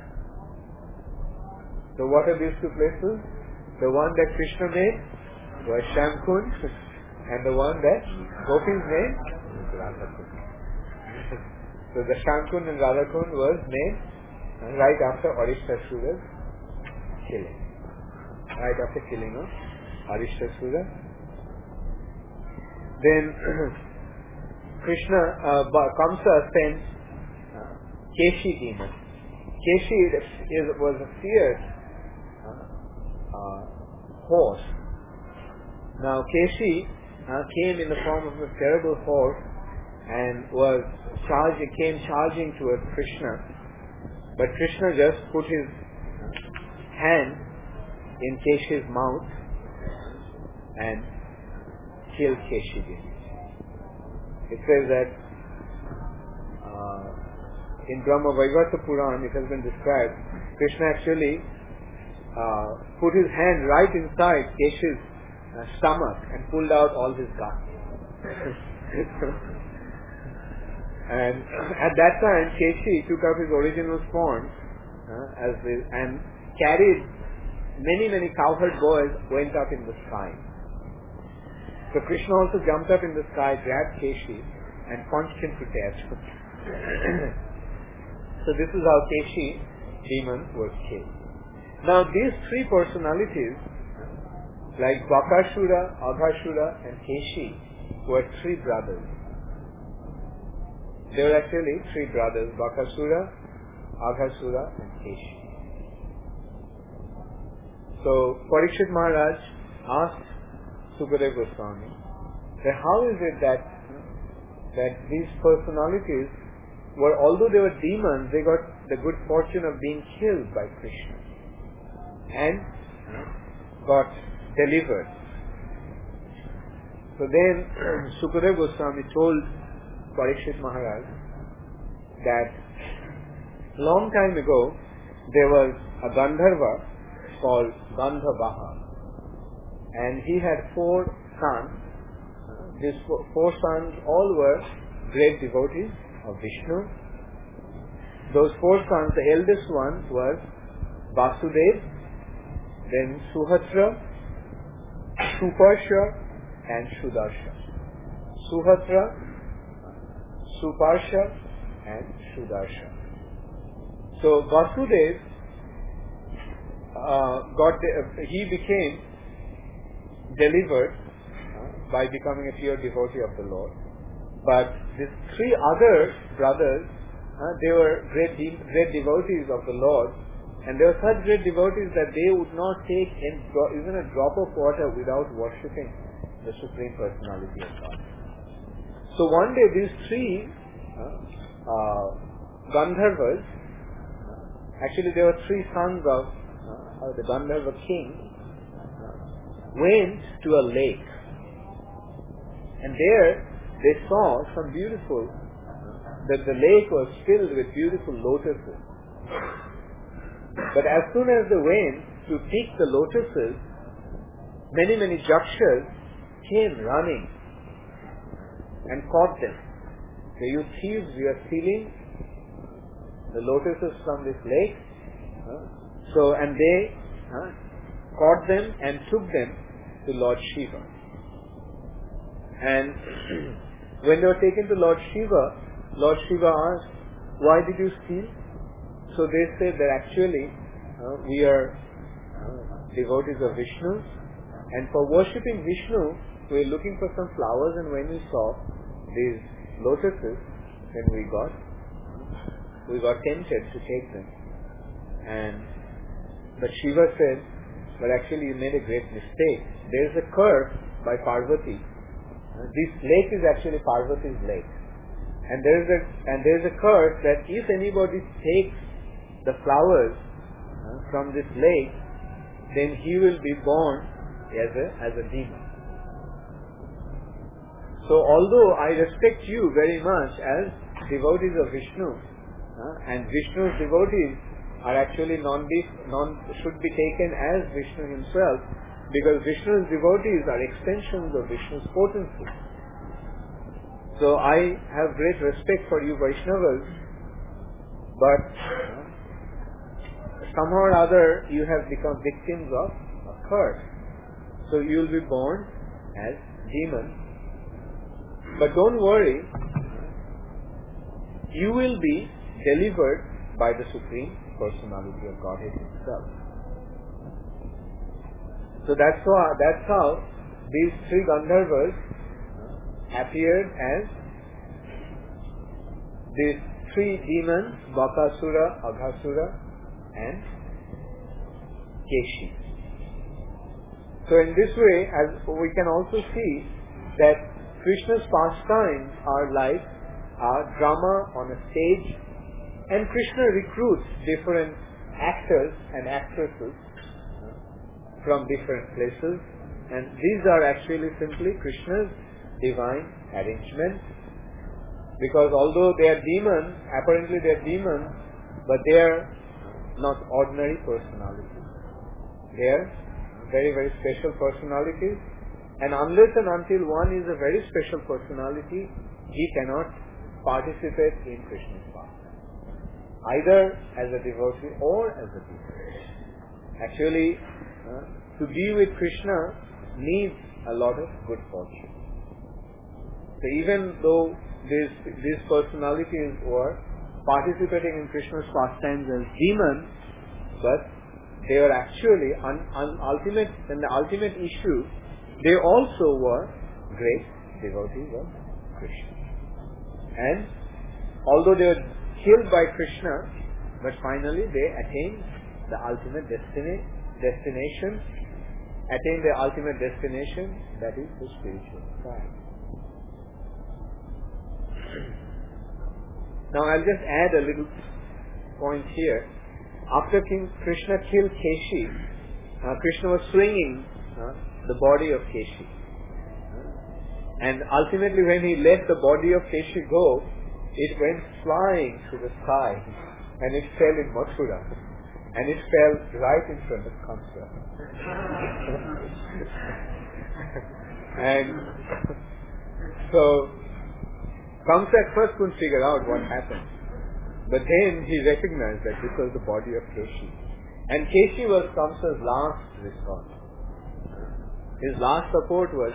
So what are these two places? The one that Krishna made was Shamkund, and the one that gopis made was Radhakund. So the Shamkund and Radhakund was made right after Arishtasura's killing. Right after killing of Arishtasura. Then Krishna, Kamsa sent Keshi demon. Keshi was a fierce horse. Now Keshi came in the form of a terrible horse and came charging towards Krishna. But Krishna just put his hand in Keshi's mouth and killed Keshi. It says that in Brahma Vaivarta Puran it has been described, Krishna actually put his hand right inside Keshi's stomach and pulled out all his guts. And at that time Keshi took up his original form and carried many cowherd boys went up in the sky. So Krishna also jumped up in the sky, grabbed Keshi and punched him to death. So this is how Keshi demon was killed. Now these three personalities, like Bakasura, Aghasura and Keshi, were three brothers. They were actually three brothers, Bakasura, Aghasura and Keshi. So Parikshit Maharaj asked Sukadeva Goswami that how is it that these personalities were, although they were demons, they got the good fortune of being killed by Krishna and got delivered. So then Sukadeva Goswami told Parikshit Maharaj that long time ago there was a Gandharva called Gandhavaha, and he had 4 sons. These 4 sons all were great devotees of Vishnu. Those 4 sons, the eldest one was Vasudev, then Suhatra, Suparsha and Shudarsha. Suhatra, Suparsha and Shudarsha. So Vasudev he became delivered by becoming a pure devotee of the Lord. But these three other brothers, they were great devotees of the Lord, and they were such great devotees that they would not take even a drop of water without worshipping the Supreme Personality of God. So one day these three Gandharvas, actually there were three sons of the Gandharva king, went to a lake, and there they saw some beautiful, that the lake was filled with beautiful lotuses. But as soon as they went to pick the lotuses, many Jakshas came running and caught them. Say, "You thieves, you are stealing the lotuses from this lake." And they caught them and took them to Lord Shiva. And when they were taken to Lord Shiva asked, "Why did you steal?" So they said that actually we are devotees of Vishnu, and for worshipping Vishnu we are looking for some flowers, and when we saw these lotuses, then we got tempted to take them. But Shiva said, "But actually you made a great mistake. There is a curse by Parvati. This lake is actually Parvati's lake, and there is a curse that if anybody takes the flowers from this lake, then he will be born as a demon. So although I respect you very much as devotees of Vishnu, and Vishnu's devotees are actually should be taken as Vishnu himself, because Vishnu's devotees are extensions of Vishnu's potency. So I have great respect for you Vaishnavas, but somehow or other you have become victims of a curse. So you will be born as demons. But don't worry, you will be delivered by the Supreme Personality of Godhead himself." So that's how these three Gandharvas appeared as these three demons, Bakasura, Aghasura, and Keshi. So in this way, as we can also see that Krishna's pastimes are like a drama on a stage, and Krishna recruits different actors and actresses from different places, and these are actually simply Krishna's divine arrangement, because although they are demons, apparently they are demons, but they are not ordinary personalities. They are very special personalities, and unless and until one is a very special personality, he cannot participate in Krishna's pastime, either as a devotee or as a demon. Actually, to be with Krishna needs a lot of good fortune. So even though these personalities were participating in Krishna's pastimes as demons, but they were actually in the ultimate issue, they also were great devotees of Krishna. And although they were killed by Krishna, but finally they attained the ultimate destination, that is the spiritual side. Now I'll just add a little point here. After King Krishna killed Keshi, Krishna was swinging the body of Keshi. And ultimately when he let the body of Keshi go, it went flying to the sky, and it fell in Mathura. And it fell right in front of Kamsa. And so Kamsa at first couldn't figure out what happened. But then he recognized that this was the body of Keshi. And Keshi was Kamsa's last response. His last support was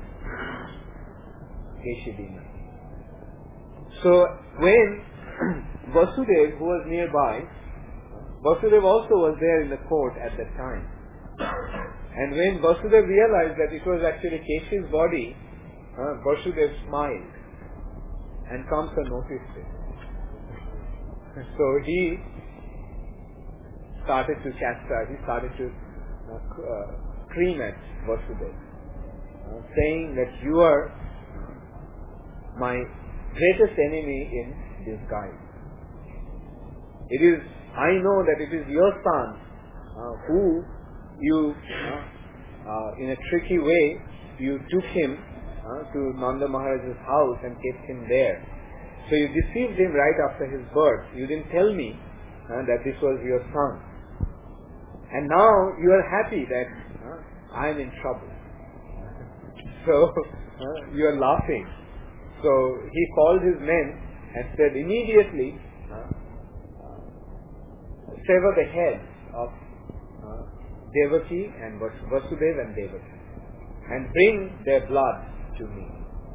Keshi demon. So when Vasudev, who was nearby, Vasudev also was there in the court at that time. And when Vasudev realized that it was actually Keshi's body, Vasudev smiled. And Kamsa noticed it. So he started to chastise, he started to scream at Vasudeva, saying that you are my greatest enemy in disguise. I know that it is your son who you, in a tricky way, you took him to Nanda Maharaj's house and kept him there. So you deceived him right after his birth. You didn't tell me that this was your son. And now you are happy that I am in trouble. So you are laughing. So he called his men and said, immediately sever the heads of Devaki and Vasudeva and Devaki and bring their blood to me.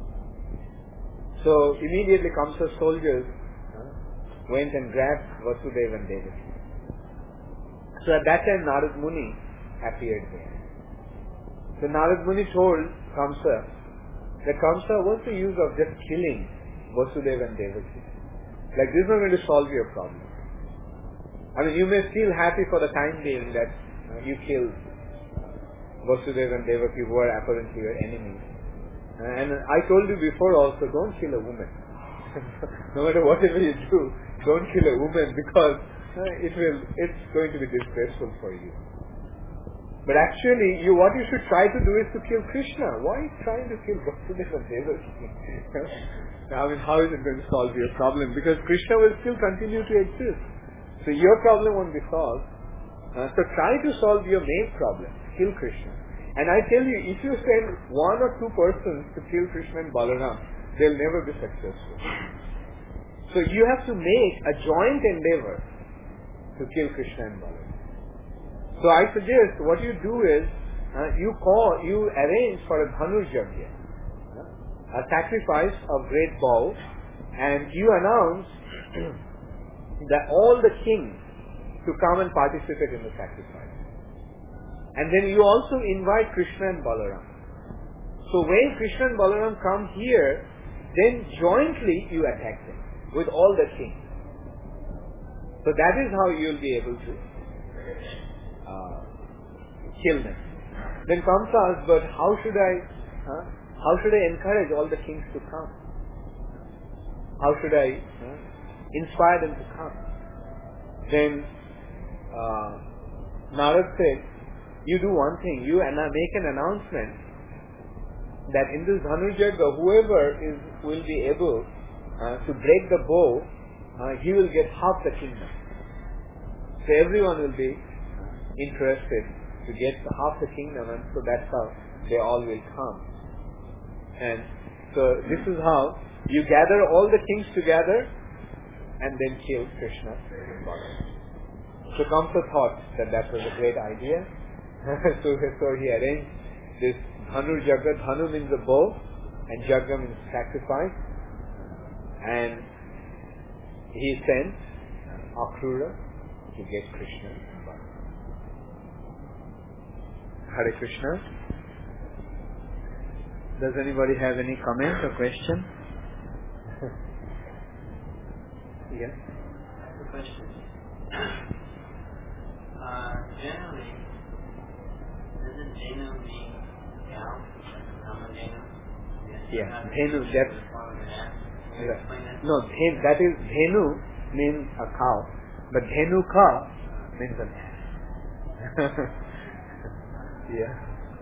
So immediately Kamsa's soldiers went and grabbed Vasudeva and Devaki. So at that time Narad Muni appeared there. So Narad Muni told Kamsa that Kamsa, what's the use of just killing Vasudeva and Devaki? Like, this is not going to solve your problem. I mean, you may feel happy for the time being that you killed Vasudeva and Devaki, who are apparently your enemies. And I told you before also, don't kill a woman. No matter whatever you do, don't kill a woman, because it's going to be disgraceful for you. But actually, what you should try to do is to kill Krishna. Why trying to kill Vasudeva and Devaki? I mean, how is it going to solve your problem? Because Krishna will still continue to exist. So your problem won't be solved. So try to solve your main problem. Kill Krishna. And I tell you, if you send one or two persons to kill Krishna and Balaram, they'll never be successful. So you have to make a joint endeavor to kill Krishna and Balaram. So I suggest what you do is, you arrange for a Dhanur Yajna, a sacrifice of great bow, and you announce that all the kings to come and participate in the sacrifice. And then you also invite Krishna and Balaram. So when Krishna and Balaram come here, then jointly you attack them with all the kings. So that is how you will be able to kill them. Then Kamsa asks, but how should I encourage all the kings to come? How should I inspire them to come? Then Narad said, you do one thing, you make an announcement that in this Dhanu Yajna, whoever will be able to break the bow, he will get half the kingdom. So everyone will be interested to get half the kingdom, and so that's how they all will come. And so this is how you gather all the kings together and then kill Krishna. So Kamsa thought that was a great idea. So he arranged this Dhanu Yajna. Dhanu means a bow and Yajna means sacrifice. And he sent Akrura to get Krishna. Hare Krishna. Does anybody have any comment or question? Yes. The question. Generally, doesn't Dhenu mean cow? Dhenu? Yeah, Dhenu. That's no. That is Dhenu means a cow, but Dhenuka means an ass. Yeah.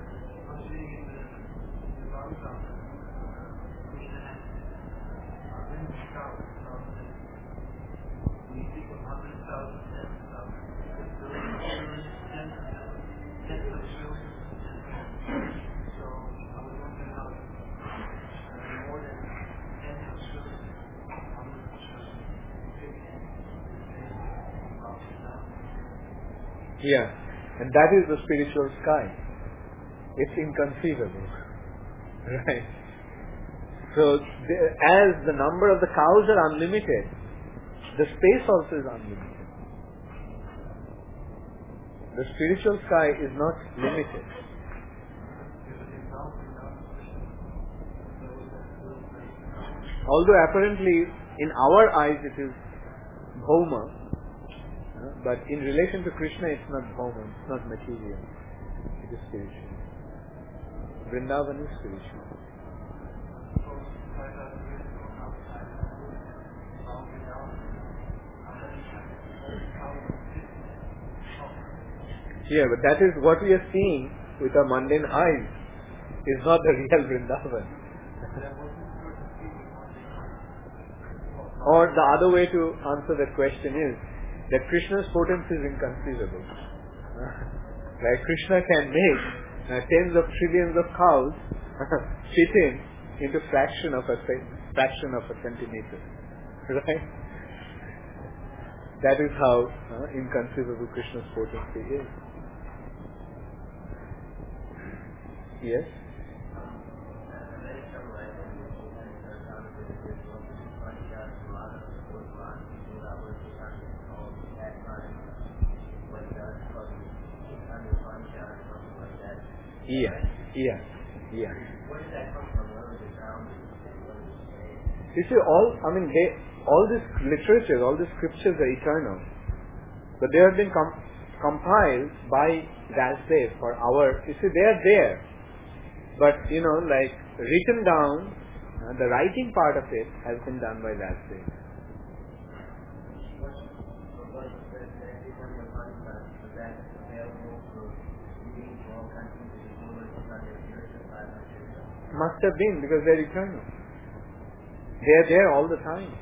Yeah, and that is the spiritual sky. It's inconceivable, right? So, as the number of the cows are unlimited, the space also is unlimited. The spiritual sky is not limited. Although apparently in our eyes it is Bhauma, but in relation to Krishna it's not Bhauma, it's not material, it is spiritual. Vrindavan is spiritual. Yeah, but that is what we are seeing with our mundane eyes. Is not the real Vrindavan. Or the other way to answer that question is that Krishna's potency is inconceivable. Like Krishna can make tens of trillions of cows fit into fraction of a centimeter. Right? That is how inconceivable Krishna's potency is. Yes? Yeah. Where did that come from? Where was it found? You see, all these literatures, all these scriptures are eternal, but they have been compiled by Vasudev for our. You see, they are there, but like written down, the writing part of it has been done by Vasudev. Must have been, because they're eternal. They are there all the time.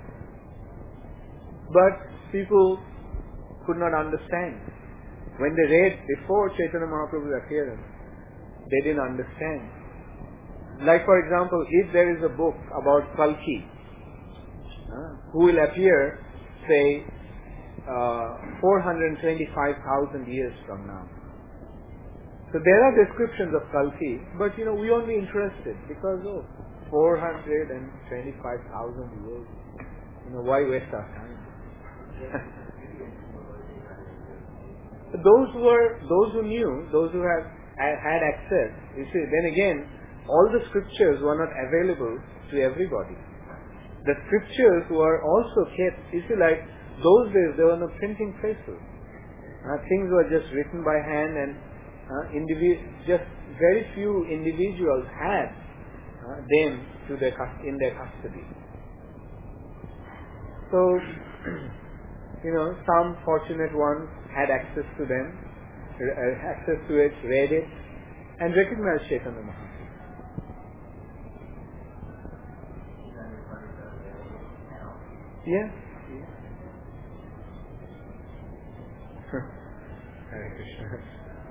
But people could not understand. When they read before Chaitanya Mahaprabhu's appearance, they didn't understand. Like for example, if there is a book about Kalki, who will appear, say, 425,000 years from now. So there are descriptions of Kalki, but we won't be interested because 425,000 years. Why waste our time? Those who knew, those who had access. You see, then again, all the scriptures were not available to everybody. The scriptures were also kept. You see, like those days, there were no printing presses. Things were just written by hand, and just very few individuals had them in their custody. So, some fortunate ones had access to them, access to it, read it, and recognized Chaitanya Mahaprabhu. Yeah. Hare Krishna.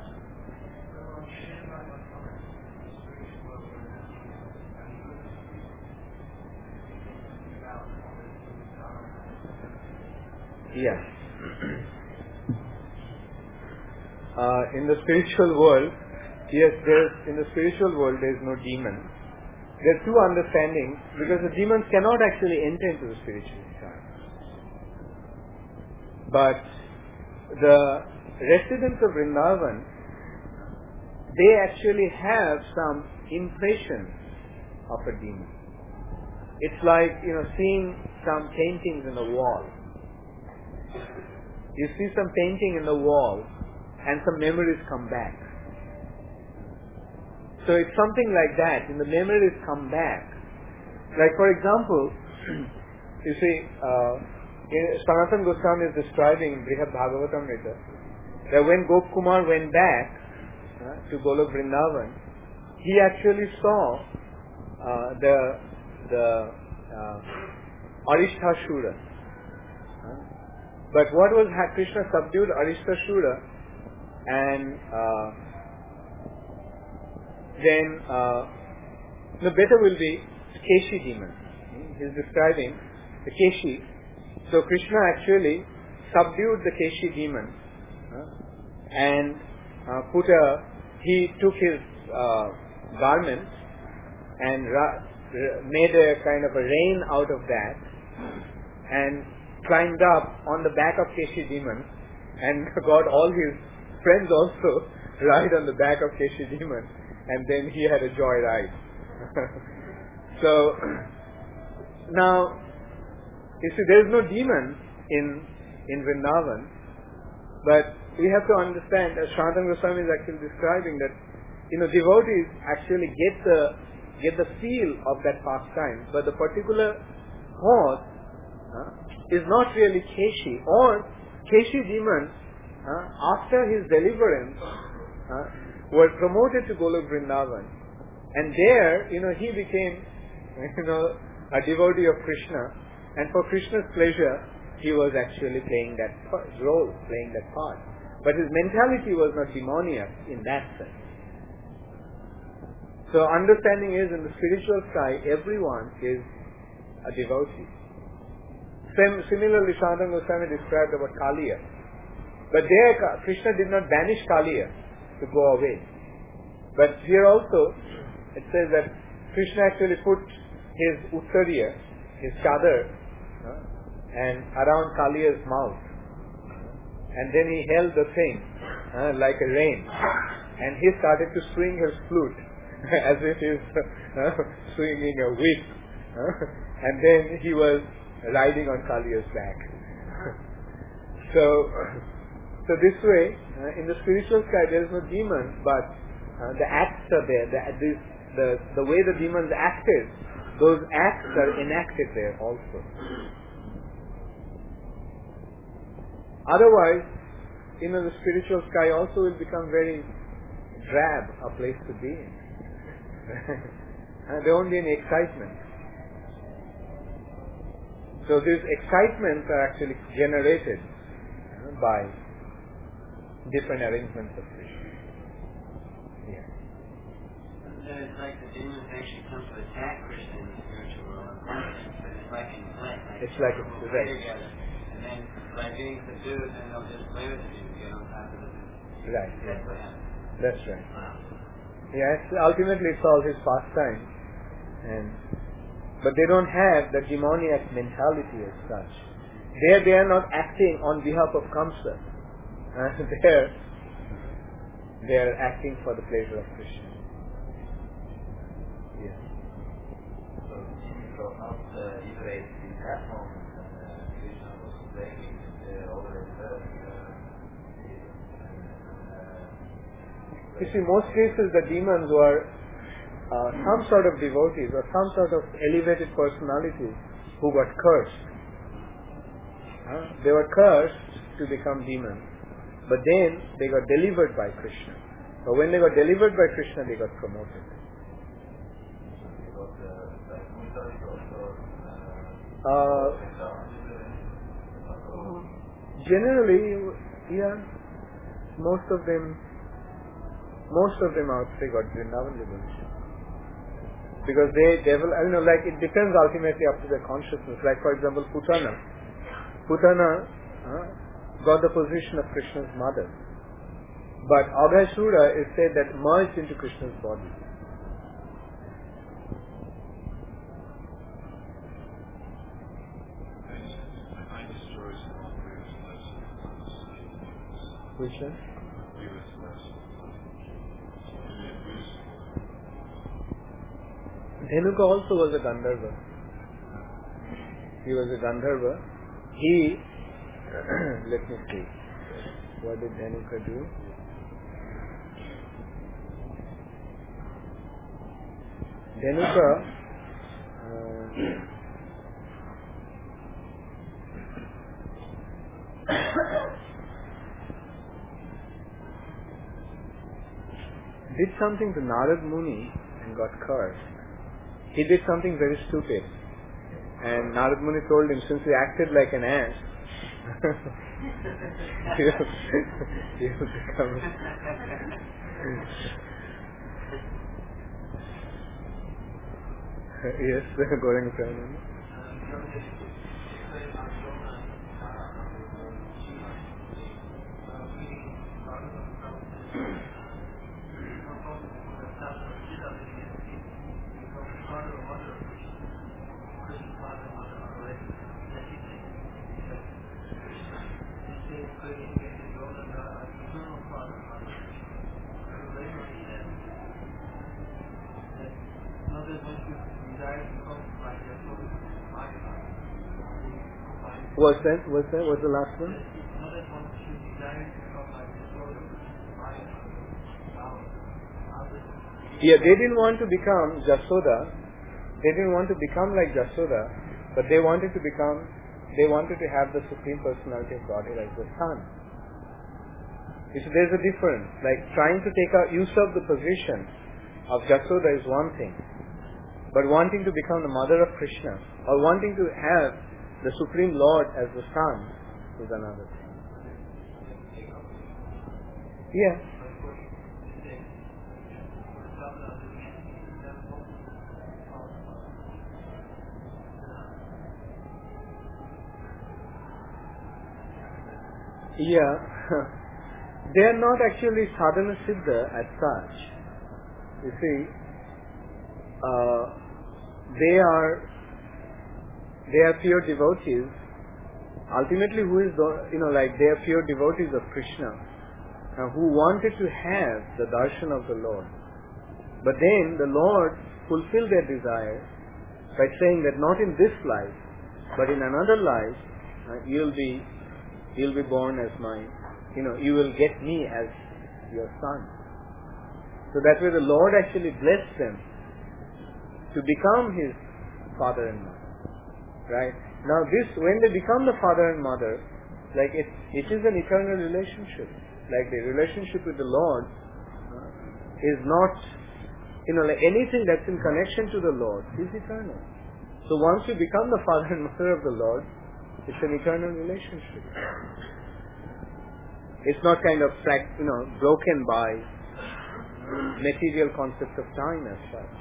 Yeah. In the spiritual world, yes, in the spiritual world there is no demon. There are two understandings, because the demons cannot actually enter into the spiritual side. But the residents of Vrindavan, they actually have some impression of a demon. It's like, seeing some paintings in the wall. You see some painting in the wall and some memories come back. So it's something like that. The memories come back. Like for example, you see, Sanatana Goswami is describing in Brihad Bhagavatamrita that when Gopkumar went back to Golok Vrindavan, he actually saw the Aristhashura. But what was Krishna subdued Aristhashura, and then the better will be Keshi demon. He's describing the Keshi. So Krishna actually subdued the Keshi demon and he took his garment and made a kind of a rain out of that and climbed up on the back of Keshi demon and got all his friends also ride on the back of Keshi demon, and then he had a joy ride. So Now, you see, there is no demon in Vrindavan, but we have to understand, as Sanatana Goswami is actually describing, that devotees actually get the feel of that pastime, but the particular cause is not really Keshi, or Keshi demons after his deliverance were promoted to Golok Vrindavan, and there he became a devotee of Krishna, and for Krishna's pleasure he was actually playing that role, playing that part, but his mentality was not demoniac in that sense. So understanding is, in the spiritual sky, everyone is a devotee. Similarly, Sanatana Goswami described about Kaliya. But there, Krishna did not banish Kaliya to go away. But here also, it says that Krishna actually put his uttariya, his chadar, and around Kaliya's mouth. And then he held the thing like a rein. And he started to swing his flute as if he's swinging a whip. And then he was riding on Kaliya's back. So this way, in the spiritual sky there is no demon, but the acts are there. The way the demons acted, those acts are enacted there also. Otherwise, the spiritual sky also will become very drab a place to be in. There won't be any excitement. So these excitements are actually generated by different arrangements of Krishna. Yeah. So it's like the demons actually come to attack Krishna in the spiritual world, but it's like in play. It's like it's play together, and then by being subdued, then they'll just play with you, get on top of it. Right. That's what happens. That's right. Wow. Yes, ultimately it's all his pastime, but they don't have the demoniac mentality as such. There they are not acting on behalf of Kamsa. There they are acting for the pleasure of Krishna. Yes. So after liberating that moment, Krishna was breaking already first. You see, most cases the demons were some sort of devotees or some sort of elevated personalities who got cursed. They were cursed to become demons, but then they got delivered by Krishna. So when they got delivered by Krishna, they got promoted. Generally, yeah, most of them I would say got Vrindavan liberation. Because they develop, like it depends ultimately up to their consciousness. Like for example, Putana got the position of Krishna's mother. But Abhasura is said that merged into Krishna's body. Which one? Dhenuka also was a Gandharva. He was a Gandharva. He, let me see, what did Dhenuka do? Dhenuka did something to Narad Muni and got cursed. He did something very stupid. And Narad Muni told him, since he acted like an ass, he will become... Yes, Goranga Prabhupada. What's that? What's the last one? Yeah, they didn't want to become Jasoda. They didn't want to become like Jasoda, but they wanted to have the Supreme Personality of Godhead as the son. You see, there's a difference. Like trying to usurp the position of Jasoda is one thing, but wanting to become the mother of Krishna or wanting to have the Supreme Lord as the son is another thing. Yeah. Yeah. They are not actually sadhana siddha as such. You see, they are pure devotees. Ultimately, they are pure devotees of Krishna, who wanted to have the darshan of the Lord. But then the Lord fulfilled their desire by saying that not in this life, but in another life, you'll be born as you will get me as your son. So that way the Lord actually blessed them to become his father and mother. Right? Now when they become the father and mother, like it is an eternal relationship. Like the relationship with the Lord is not, like anything that's in connection to the Lord is eternal. So once you become the father and mother of the Lord, it's an eternal relationship. It's not kind of broken by material concept of time as such.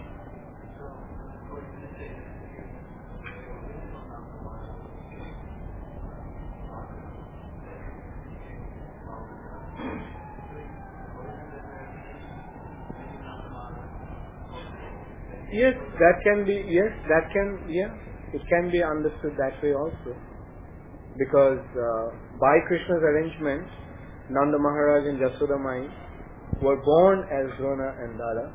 Yes, it can be understood that way also. Because by Krishna's arrangement, Nanda Maharaj and Jasoda Mai were born as Drona and Dada.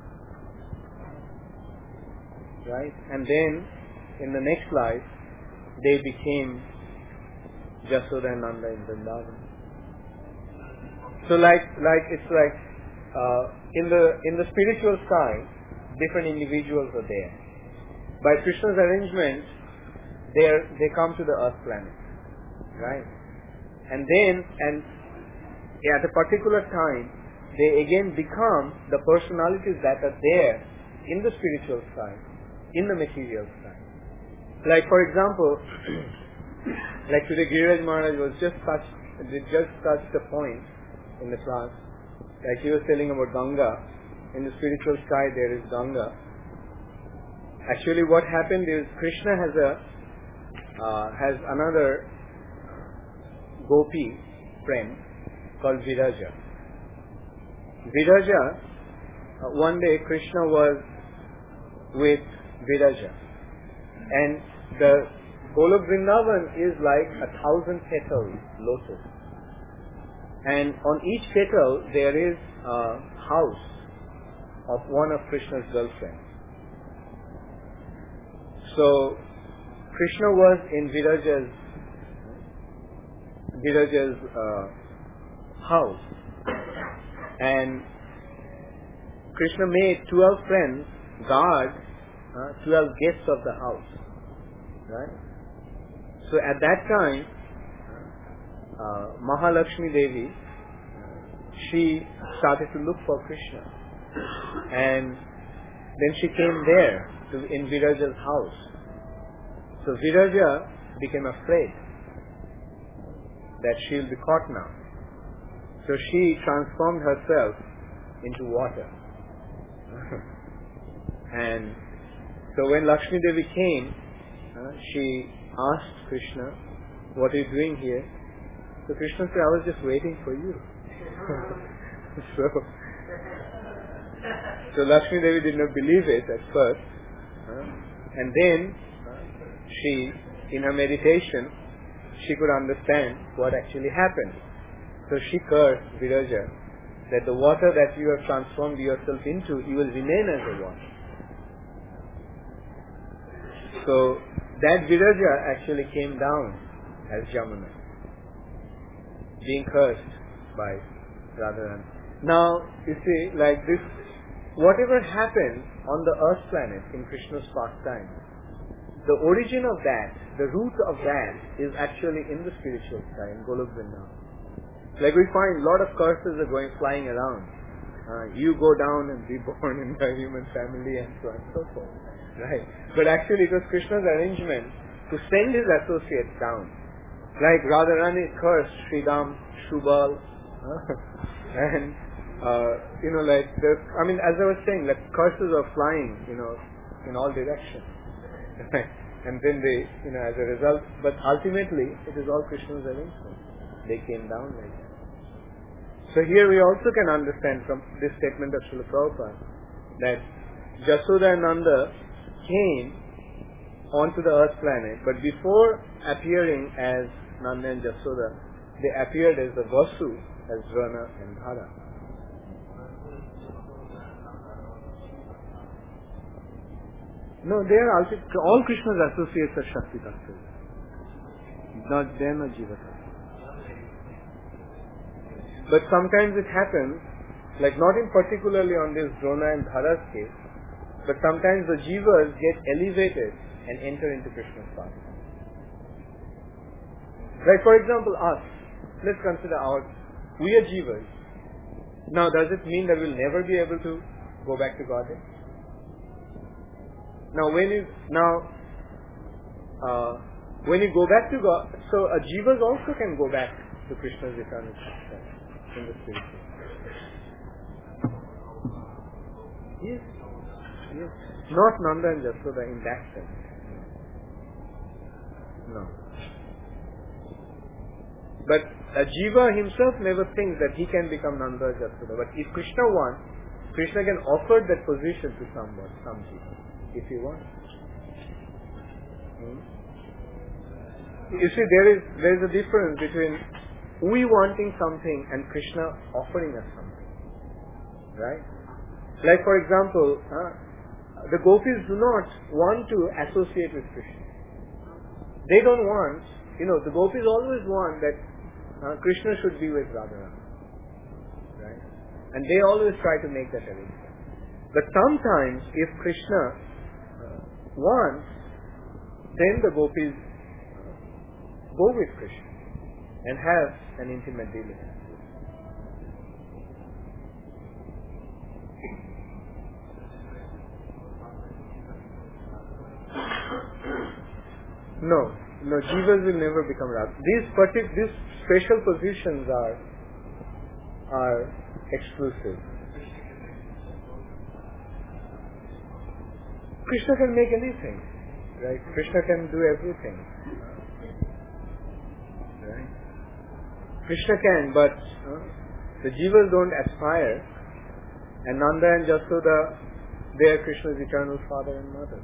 Right? And then, in the next life, they became Jasoda and Nanda in Vrindavan. So in the spiritual side, different individuals are there. By Krishna's arrangement, they come to the earth planet. Right? And at a particular time, they again become the personalities that are there in the spiritual side, in the material side. Like for example, like today Giriraj Maharaj just touched a point in the class. Like he was telling about Ganga. In the spiritual side there is Ganga. Actually what happened is Krishna has another gopi friend called Viraja. One day Krishna was with Viraja, and the Golok Vrindavan is like 1,000-petal lotus, and on each petal there is a house of one of Krishna's girlfriends. So Krishna was in Viraja's house, and Krishna made 12 friends guard 12 guests of the house. Right? So at that time, Mahalakshmi Devi, she started to look for Krishna, and then she came there in Viraja's house. So Viraja became afraid that she'll be caught now. So she transformed herself into water. And so when Lakshmi Devi came, she asked Krishna, "What are you doing here?" So Krishna said, "I was just waiting for you." So Lakshmi Devi did not believe it at first. And then she, in her meditation, she could understand what actually happened. So she cursed Viraja that the water that you have transformed yourself into, you will remain as a water. So that Viraja actually came down as Jamuna, being cursed by Radharani. Now, you see, like this, whatever happened on the earth planet in Krishna's pastime, the origin of that, the root of that, is actually in the spiritual sky, in Golok Vrindavan. Like we find a lot of curses are going flying around. You go down and be born in the human family and so on and so forth. Right? But actually it was Krishna's arrangement to send his associates down. Like Radharani cursed Sridham, Shubal, and like as I was saying, like curses are flying, in all directions. And then they, as a result, but ultimately it is all Krishna's arrangement. They came down like that. So here we also can understand from this statement of Srila Prabhupada that Jasoda and Nanda came onto the earth planet, but before appearing as Nanda and Jasoda, they appeared as the Vasu, as Drona and Dhara. No, they are all Krishna's associates are Shakti Tattva. They are not Jiva Tattva. But sometimes it happens, like not in particularly on this Drona and Dhara's case, but sometimes the Jivas get elevated and enter into Krishna's path. Like for example us, let's consider we are Jivas. Now does it mean that we'll never be able to go back to Godhead? Now when you go back to God, so a Jivas also can go back to Krishna's eternal path. In the spiritual. Yes. Not Nanda and Jasoda in that sense. No. But a Jiva himself never thinks that he can become Nanda or Jasoda. But if Krishna wants, Krishna can offer that position to some Jiva, if he wants. You see, there is a difference between we wanting something and Krishna offering us something. Right? Like for example, the gopis do not want to associate with Krishna. They don't want, the gopis always want that Krishna should be with Radharani. Right? And they always try to make that arrangement. But sometimes if Krishna wants, then the gopis go with Krishna and have an intimate dealing. No, Jivas will never become Radha. These special positions are exclusive. Krishna can make anything, right? Krishna can do everything. Right? Krishna can, but the Jivas don't aspire, and Nanda and Jasoda, they are Krishna's eternal father and mother.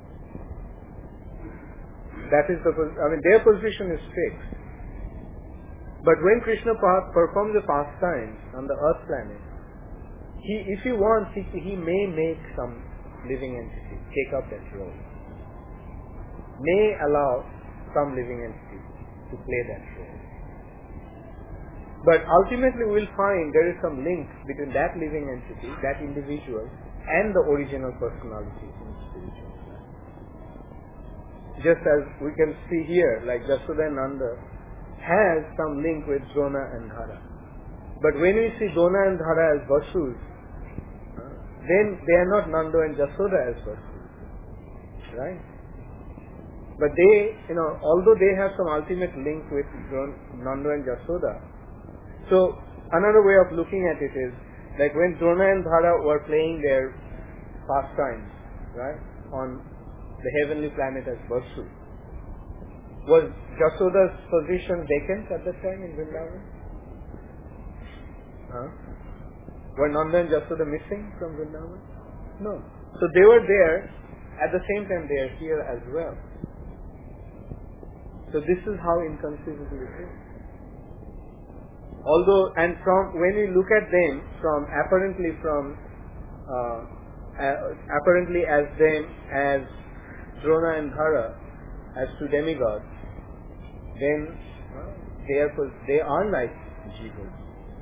That is their position is fixed. But when Krishna performs the pastimes on the earth planet, if he wants, he may make some living entity take up that role. May allow some living entity to play that role. But ultimately we will find there is some link between that living entity, that individual, and the original personality in the spiritual life. Just as we can see here, like Jasoda and Nanda has some link with Drona and Dhara. But when we see Drona and Dhara as Vasus, then they are not Nanda and Jasoda as Vasus. Right? But they, although they have some ultimate link with Nanda and Jasoda, so another way of looking at it is, like when Drona and Dhara were playing their pastimes, right, on the heavenly planet as Vasu, was Jasoda's position vacant at that time in Vrindavan? Were Nanda and Jasoda missing from Vrindavan? No. So they were there, at the same time they are here as well. So this is how inconceivable it is. Although, and when we look at them apparently as them as Drona and Dhara, as to demigods, then they are like jivas.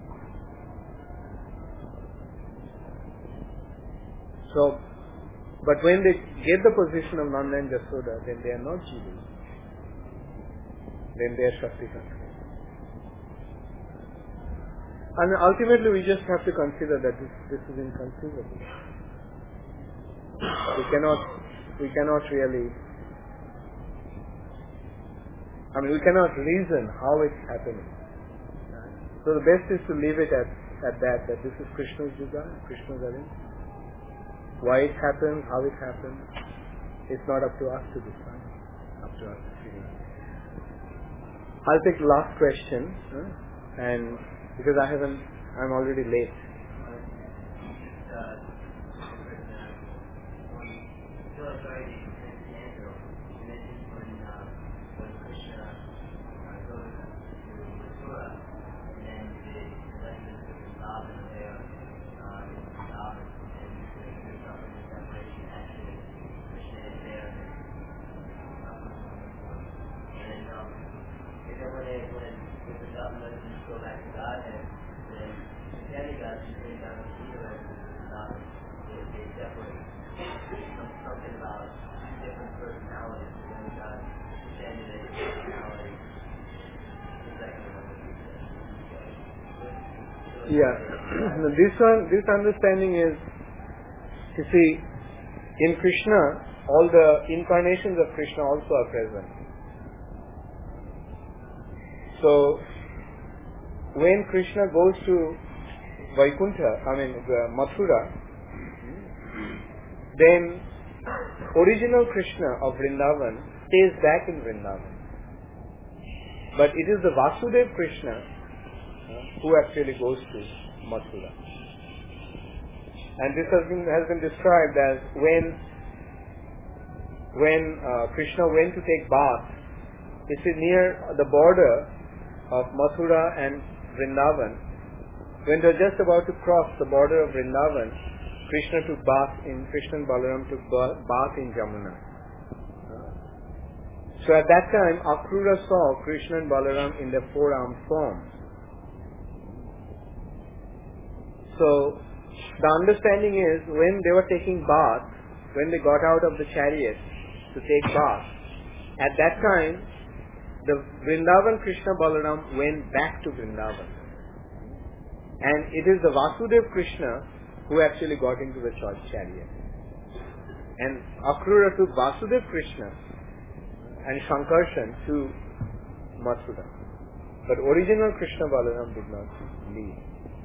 So, but when they get the position of Nanda and Jasoda, then they are not jivas. Then they are Shakti controlled. And ultimately we just have to consider that this is inconceivable. We cannot really, we cannot reason how it's happening. So the best is to leave it at that this is Krishna's desire, Krishna's arrangement. Why it happens, how it happens, it's not up to us to decide, up to us to figure out. I'll take the last question, and because I'm already late. Yeah, this understanding is, you see, in Krishna, all the incarnations of Krishna also are present. So, when Krishna goes to Mathura, then original Krishna of Vrindavan stays back in Vrindavan. But it is the Vasudev Krishna who actually goes to Mathura. And this has been described as when Krishna went to take bath, it is near the border of Mathura and Vrindavan. When they were just about to cross the border of Vrindavan, Krishna and Balaram took bath in Jamuna. So at that time, Akrura saw Krishna and Balaram in their four-armed form. So the understanding is, when they were taking bath, when they got out of the chariot to take bath, at that time the Vrindavan Krishna Balaram went back to Vrindavan, and it is the Vasudev Krishna who actually got into the chariot, and Akrura took Vasudev Krishna and Shankarshan to Mathura, but original Krishna Balaram did not leave.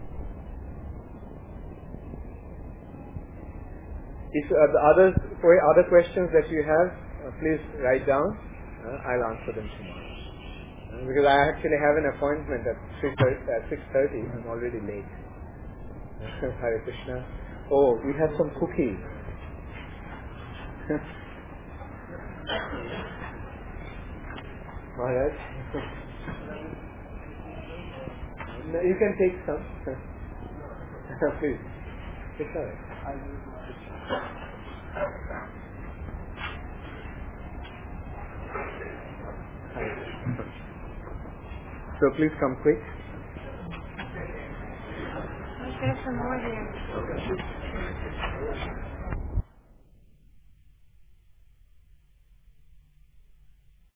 If other questions that you have, please write down. I'll answer them tomorrow. Because I actually have an appointment at 6:30. I'm already late. Hare Krishna. Oh, we have some cookies. Maharaj. No, you can take some. Please. It's all right. So please come quick. There's some more here.